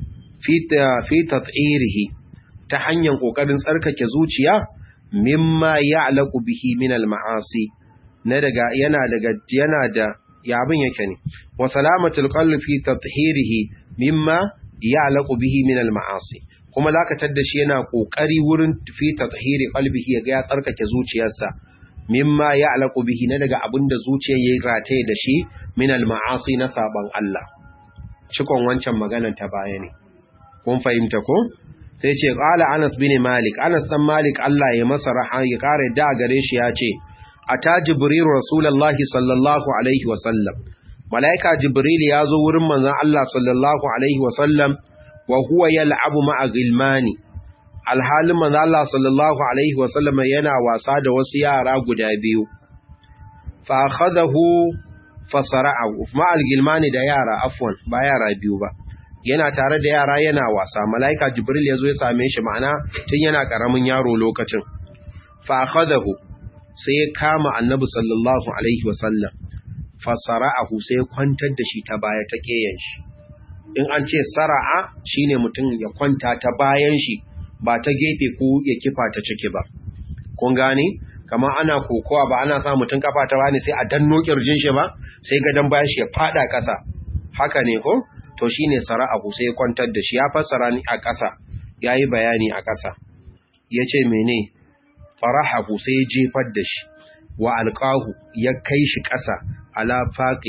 fi tat'irihi, ta hanyar ƙoƙarin tsarkake zuciya mimma ya'laqu bihi min al-ma'asi, yana da ya abin yake ne. Wa salamatul qalbi fi tathhirihi mimma ya'laqu bihi min al-ma'asi, kuma zaka tadda shi yana kokari wurin fi tathhiri qalbihi ya tsarkake zuciyarsa mimma ya'laqu bihi na daga abinda zuciyar yayi rataye da shi min al-ma'asi na saban Allah. Cikon wancan maganar ta baya ne, kun fahimta ko? Sai ce qala Anas bin Malik, Anas dan Malik Allah ya masa rahama ya kare da gare shi ya ce ata Jibril Rasulullahi sallallahu alaihi wa sallam, malaika Jibril ya zo wurin manzon Allah sallallahu alaihi wa sallam wa huwa yal'abu ma'a gilmani, alhalin manzon Allah sallallahu alaihi wa sallam yana wasa da wasu yara guda biyu. Fa akhadahu fasara'ahu ma'al gilmani, da yara, afwan ba yara biyu ba, yana tare da yara yana wasa. Malaika Jibril ya zo ya same shi, ma'ana tun yana karamin yaro lokacin. Fa akhadahu, sai ya kama annabi sallallahu alaihi wasallam, fasara'ahu, sai ya kwantar da shi ta baya ta keyan shi. In an ce sara'a shine mutum ya kwanta ta bayan shi, ba ta gefe ko ya kifa ta ciki ba. Kun gane? Kamar ana kokowa ba ana sa mutum kafa ta bani sai a danno kirjin shi ba, sai gadan bayan shi ya fada ƙasa. Haka ne ko? To shine sara'ahu, sai ya kwantar da shi. Ya fassara ni a ƙasa, yayi bayani a ƙasa. Yace mene? Farahahu, sai ya jefar da shi, wa alqahu, ya kai shi ƙasa ala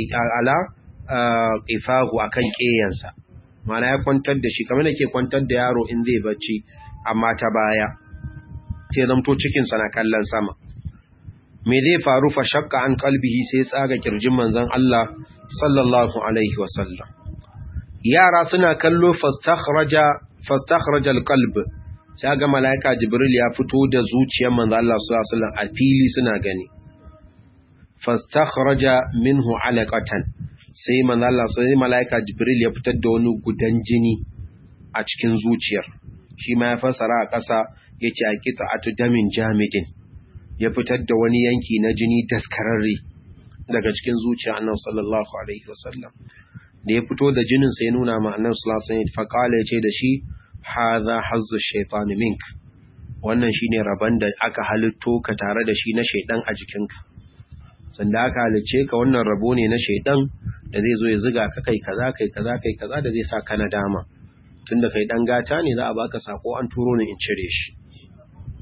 qifahu, akan ƙeyansa. Mana ya kwantar da shi kamar yake kwantar da yaro in zai bacci, amma ta baya sai zamto cikin sa na kallon sama. Me zai faru? Fa shakka an qalbihi, sai tsaga kirjin manzon Allah sallallahu alaihi wasallam. Yara suna kallo, fastakhraja alqalb, sai ga malaika Jibril ya fito da zuciyar manzo Allah sallallahu alaihi wasallam a fili suna gani. Fastakhraja minhu alaqatan, sai manzo Allah sai malaika Jibril ya fitar da wani gudan jini a cikin zuciyar. Shi ma ya fassara a ƙasa yace aqita'atu damin jamidin, ya fitar da wani yanki na jini daskararre daga cikin zuciyar Annabi sallallahu alaihi wasallam. Da ya fito da jinin sai nuna ma Annabi sallallahu alaihi wasallam, faqala yace da shi hadha hazzu shaytan mink, wannan shine raban da aka halitto ka tare da shi na shaydan a jikinka. Sanda aka halice ka, wannan rabo ne na shaydan da zai zo ya ziga ka kai kaza da zai sa ka nadama. Tunda kai dan gata ne, za a baka sako an turo ni in cire shi.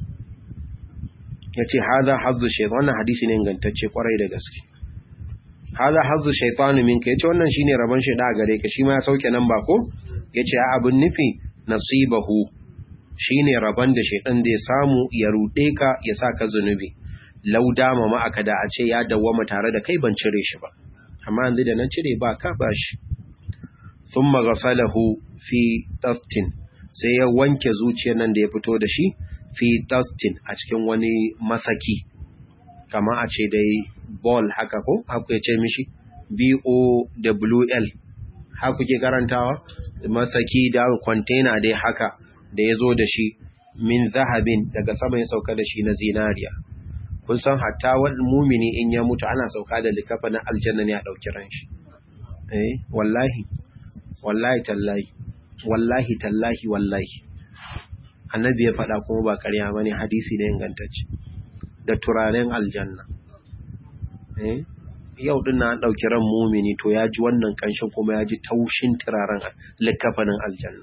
Yace hadha hazzu shaytan, wannan hadisi ne ingantacce kwarai da gaske. hada hazzu shaytanu minka, yace wannan shine rabon shayda a gare ka, shi ma ya sauke nan ba ko, yace abun nufi nasibahu shine rabon da shaydan da ya samu ya rude ka ya saka zunubi, laudama ma aka da a ce ya dawwama tare da kai ban cire shi ba, amma yanzu da na cire ba ka bashi. Thumma ghasalahu fi tastin, sai ya wanke zuciyar nan da ya fito da shi fi tastin a cikin wani masaki, kama a ce dai ball haka ko haku ya ce mishi BOWL haku ke karantawa, masaki da container dai haka da ya zo da shi min zahabin, daga sama ya sauka da shi na zinariya. Kun san hatta wani mumini in ya mutu ana sauka da likafa na aljanna ne a ɗauki ran shi. Wallahi tallahi annabi ya faɗa kuma ba ƙarya bane, hadisi da ingantacce, da turaren aljanna. Yau din na ɗauki ran mumini to ya ji wannan ƙanshin kuma ya ji taushin turaren likafanin aljanna.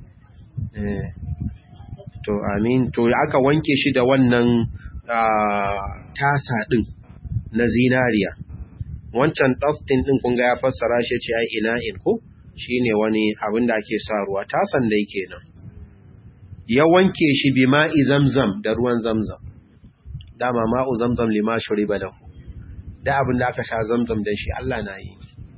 To amin. To aka wanke shi da wannan tasa ɗin na zinariya. Wancan dustin ɗin kun ga ya fassara shi ce ai ina'in ko shine wani abin da ake sa ruwa, tasan da yake nan. Ya wanke shi bi ma'i zamzam, da ruwan zamzam. Dama ma'u zamzam lima shuriba lahu. Da abin da aka sha zamzam dan shi Allah na yi.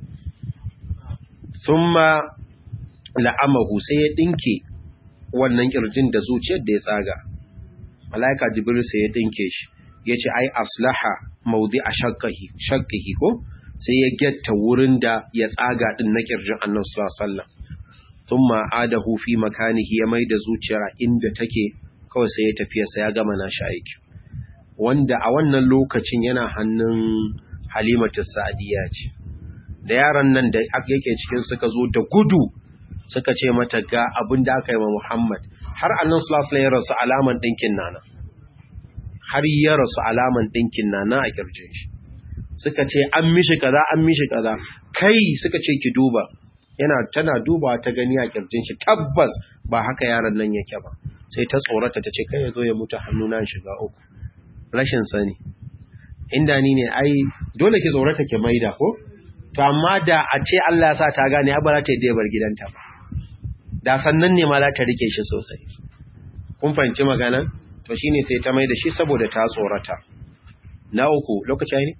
Thumma la'amahu, sai ya dinke wannan kirjin da zuciyar da ya tsaga. Malaika Jibril sai ya dinke shi. Yace ai aslaha mawdi'a shaqqihi ko, sai ya getta wurin da ya tsaga din na kirjin Annabi sallallahu alaihi wasallam. Thumma adahu fi makanihi, ya maida zuciyar inda take, kawai sai ya tafiya sai ya gama nashi aiki. Wanda a wannan lokacin yana hannun Halimatu Sa'diya ce. Da yaran nan da yake cikin suka zo da gudu suka ce mata ga abin da aka yi wa Muhammad, har Annabi sallallahu alaihi wasallam ya rasu alaman dinkin nana. Har ya rasu alaman dinkin nana a kirjin shi. Suka ce an mishi kaza, kai suka ce ki duba. Tana dubawa ta gani a kirjin shi, tabbas ba haka yaron nan yake ba. Sai ta tsorata ta ce kai ya zo ya mutu hannuna shiga uku. Rashin sani. Inda ni ne ai dole ki tsorata ki maida ko? To amma da a ce Allah ya sa ta gane ba za ta yi bar gidanta ba. Da sannan ne ma za ta rike shi sosai. Kun fahimci magana? To shine sai ta maida shi saboda ta tsorata. Na uku lokaci ne?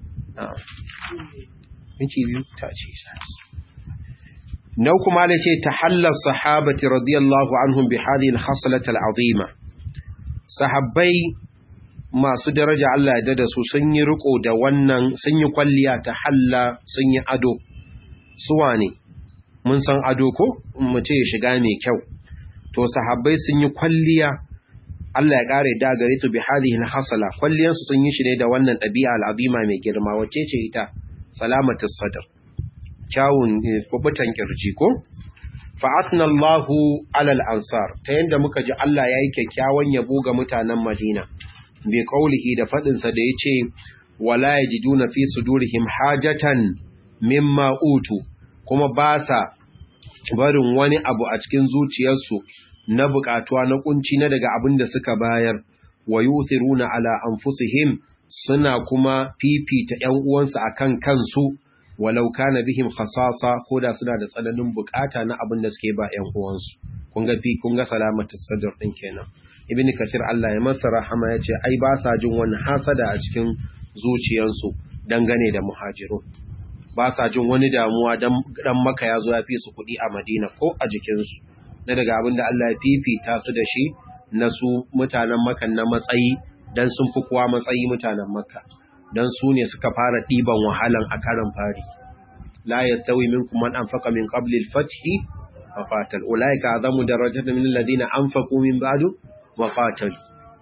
Minti biyu ta ce. Na uku ma da ce tahallar sahabati radiyallahu anhum bi hadhihi al-khaslat al-azima. Sahabbai masu daraja Allah ya dada su sun yi riko da wannan, sun yi kwalliya ta halla, sun yi ado. Suwa ne mun san ado ko mu ce shiga mai kyau. To sahabbai sun yi kwalliya, Allah ya kare da gare su bi hadhihi al-khasala. Kwalliyan su sun yi shi ne da wannan ɗabi'a al-azima mai girma. Wacce ce ita? Salamatus sadr. Kyawun kubutan kirji ko? Fa'atna Allahu alal ansar, ta yanda muka ji Allah ya yi kyakkyawan yabo ga mutanen Madina, bi qaulihi da faɗinsa da ya ce, wala yajiduna fi sudurihim hajatan mimma utu, kuma ba sa barin wani abu a cikin zuciyarsu na buƙatuwa na kunci na daga abin da suka bayar, wa yuthiruna ala anfusihim, suna kuma fifita ‘yan uwansu akan kansu, walau kana bihim khasasa, ko da suna da tsananin bukata na abin da suke ba ƴan uwansu. Kun ga salamatus sadr din kenan. Ibn Kathir Allah ya masa rahama yace ai ba sa jin wani hasada a cikin zuciyarsu dangane da muhajirun. Ba sa jin wani damuwa dan Makka ya zo ya fi su kuɗi a Madina ko a jikinsu. Na daga abin da Allah ya fifita su da shi na su mutanen Makka na matsayi, dan sun fi kowa matsayi mutanen Makka. Dan su ne suka fara ɗiban wahalan a karan fari. La yastawi minkum man anfaqa min qabli al-fath wa qatal, ulaika azamu darajatan min alladhina anfaqu min ba'du wa qatal.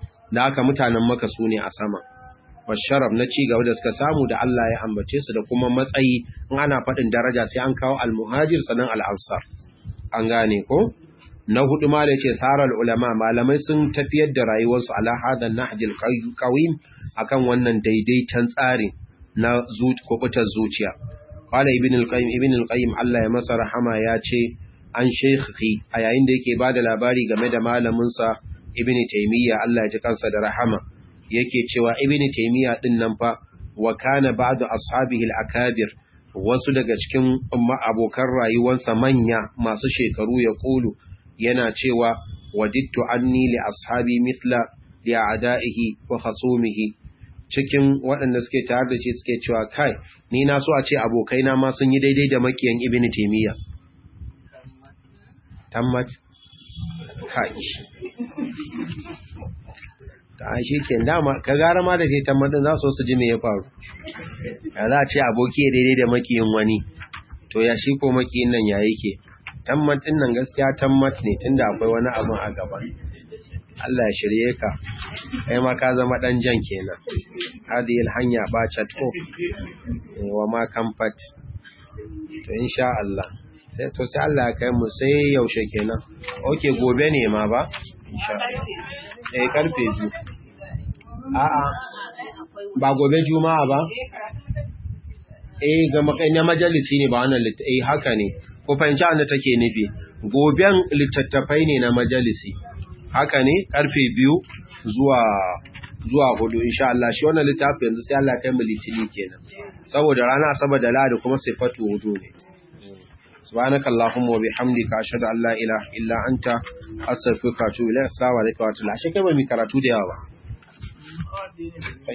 Da haka mutanen Makka su ne a sama. Washaraf na ci gaba da suka samu da Allah ya ambace su da kuma matsayi, in ana faɗin daraja sai an kawo al-muhajir sanan al-ansar. An gane ko? Na hudu ma da yace saral ulama, malamai sun tafiyar da rayuwarsu ala hadan nahjil qawim, akan wannan daidaitan tsari na kubutar zuciya. Qala ibn al-qayyim Allah ya masa rahama ya ce an shaykhi a yayin da yake bada labari game da malamin sa ibn taymiya Allah ya ji kansa da rahama, yake cewa ibn taymiya din nan fa wa kana ba'du ashabihi al-akabir wasu daga cikin abokan rayuwarsa manya masu shekaru ya kulu yana cewa wadittu anni li ashabi mithla li a'da'ihi wa khasumihi cikin waɗanda suke tare da shi suke cewa kai ni na so a ce abokaina ma sun yi daidai da makiyan ibn taymiya tammat kai ta shi ke dama ka gara ma da ce tammatin za su ji me ya faru ya za a ce aboki ya daidai da makiyin wani to ya shi ko makiyin nan ya yake tammatin nan gaskiya tammat ne tunda akwai wani abun a gaban Allah ya shirye ka kai ma ka zama dan jan kenan hadhihi hanya ba chatko wa ma kamfat to insha Allah sai to sai Allah ya kai mu sai yaushe kenan okay gobe ne ma ba insha Allah karfe 2 a'a ba gobe juma'a ba ga makaina majalisi ne ba wannan haka ne ko fahimci an da take nufi goben littattafai ne na majalisi haka ne karfe 2 zuwa 4 insha Allah shi wannan littafi yanzu sai Allah kai mu litini kenan saboda rana asabar da lahadi kuma sifatu wudu ne subhanakallahumma wa bihamdika ashhadu an la ilaha illa anta astaghfiruka wa atubu ilayk assalamu alaikum wa rahmatullahi shi kai ba mi karatu da yawa ba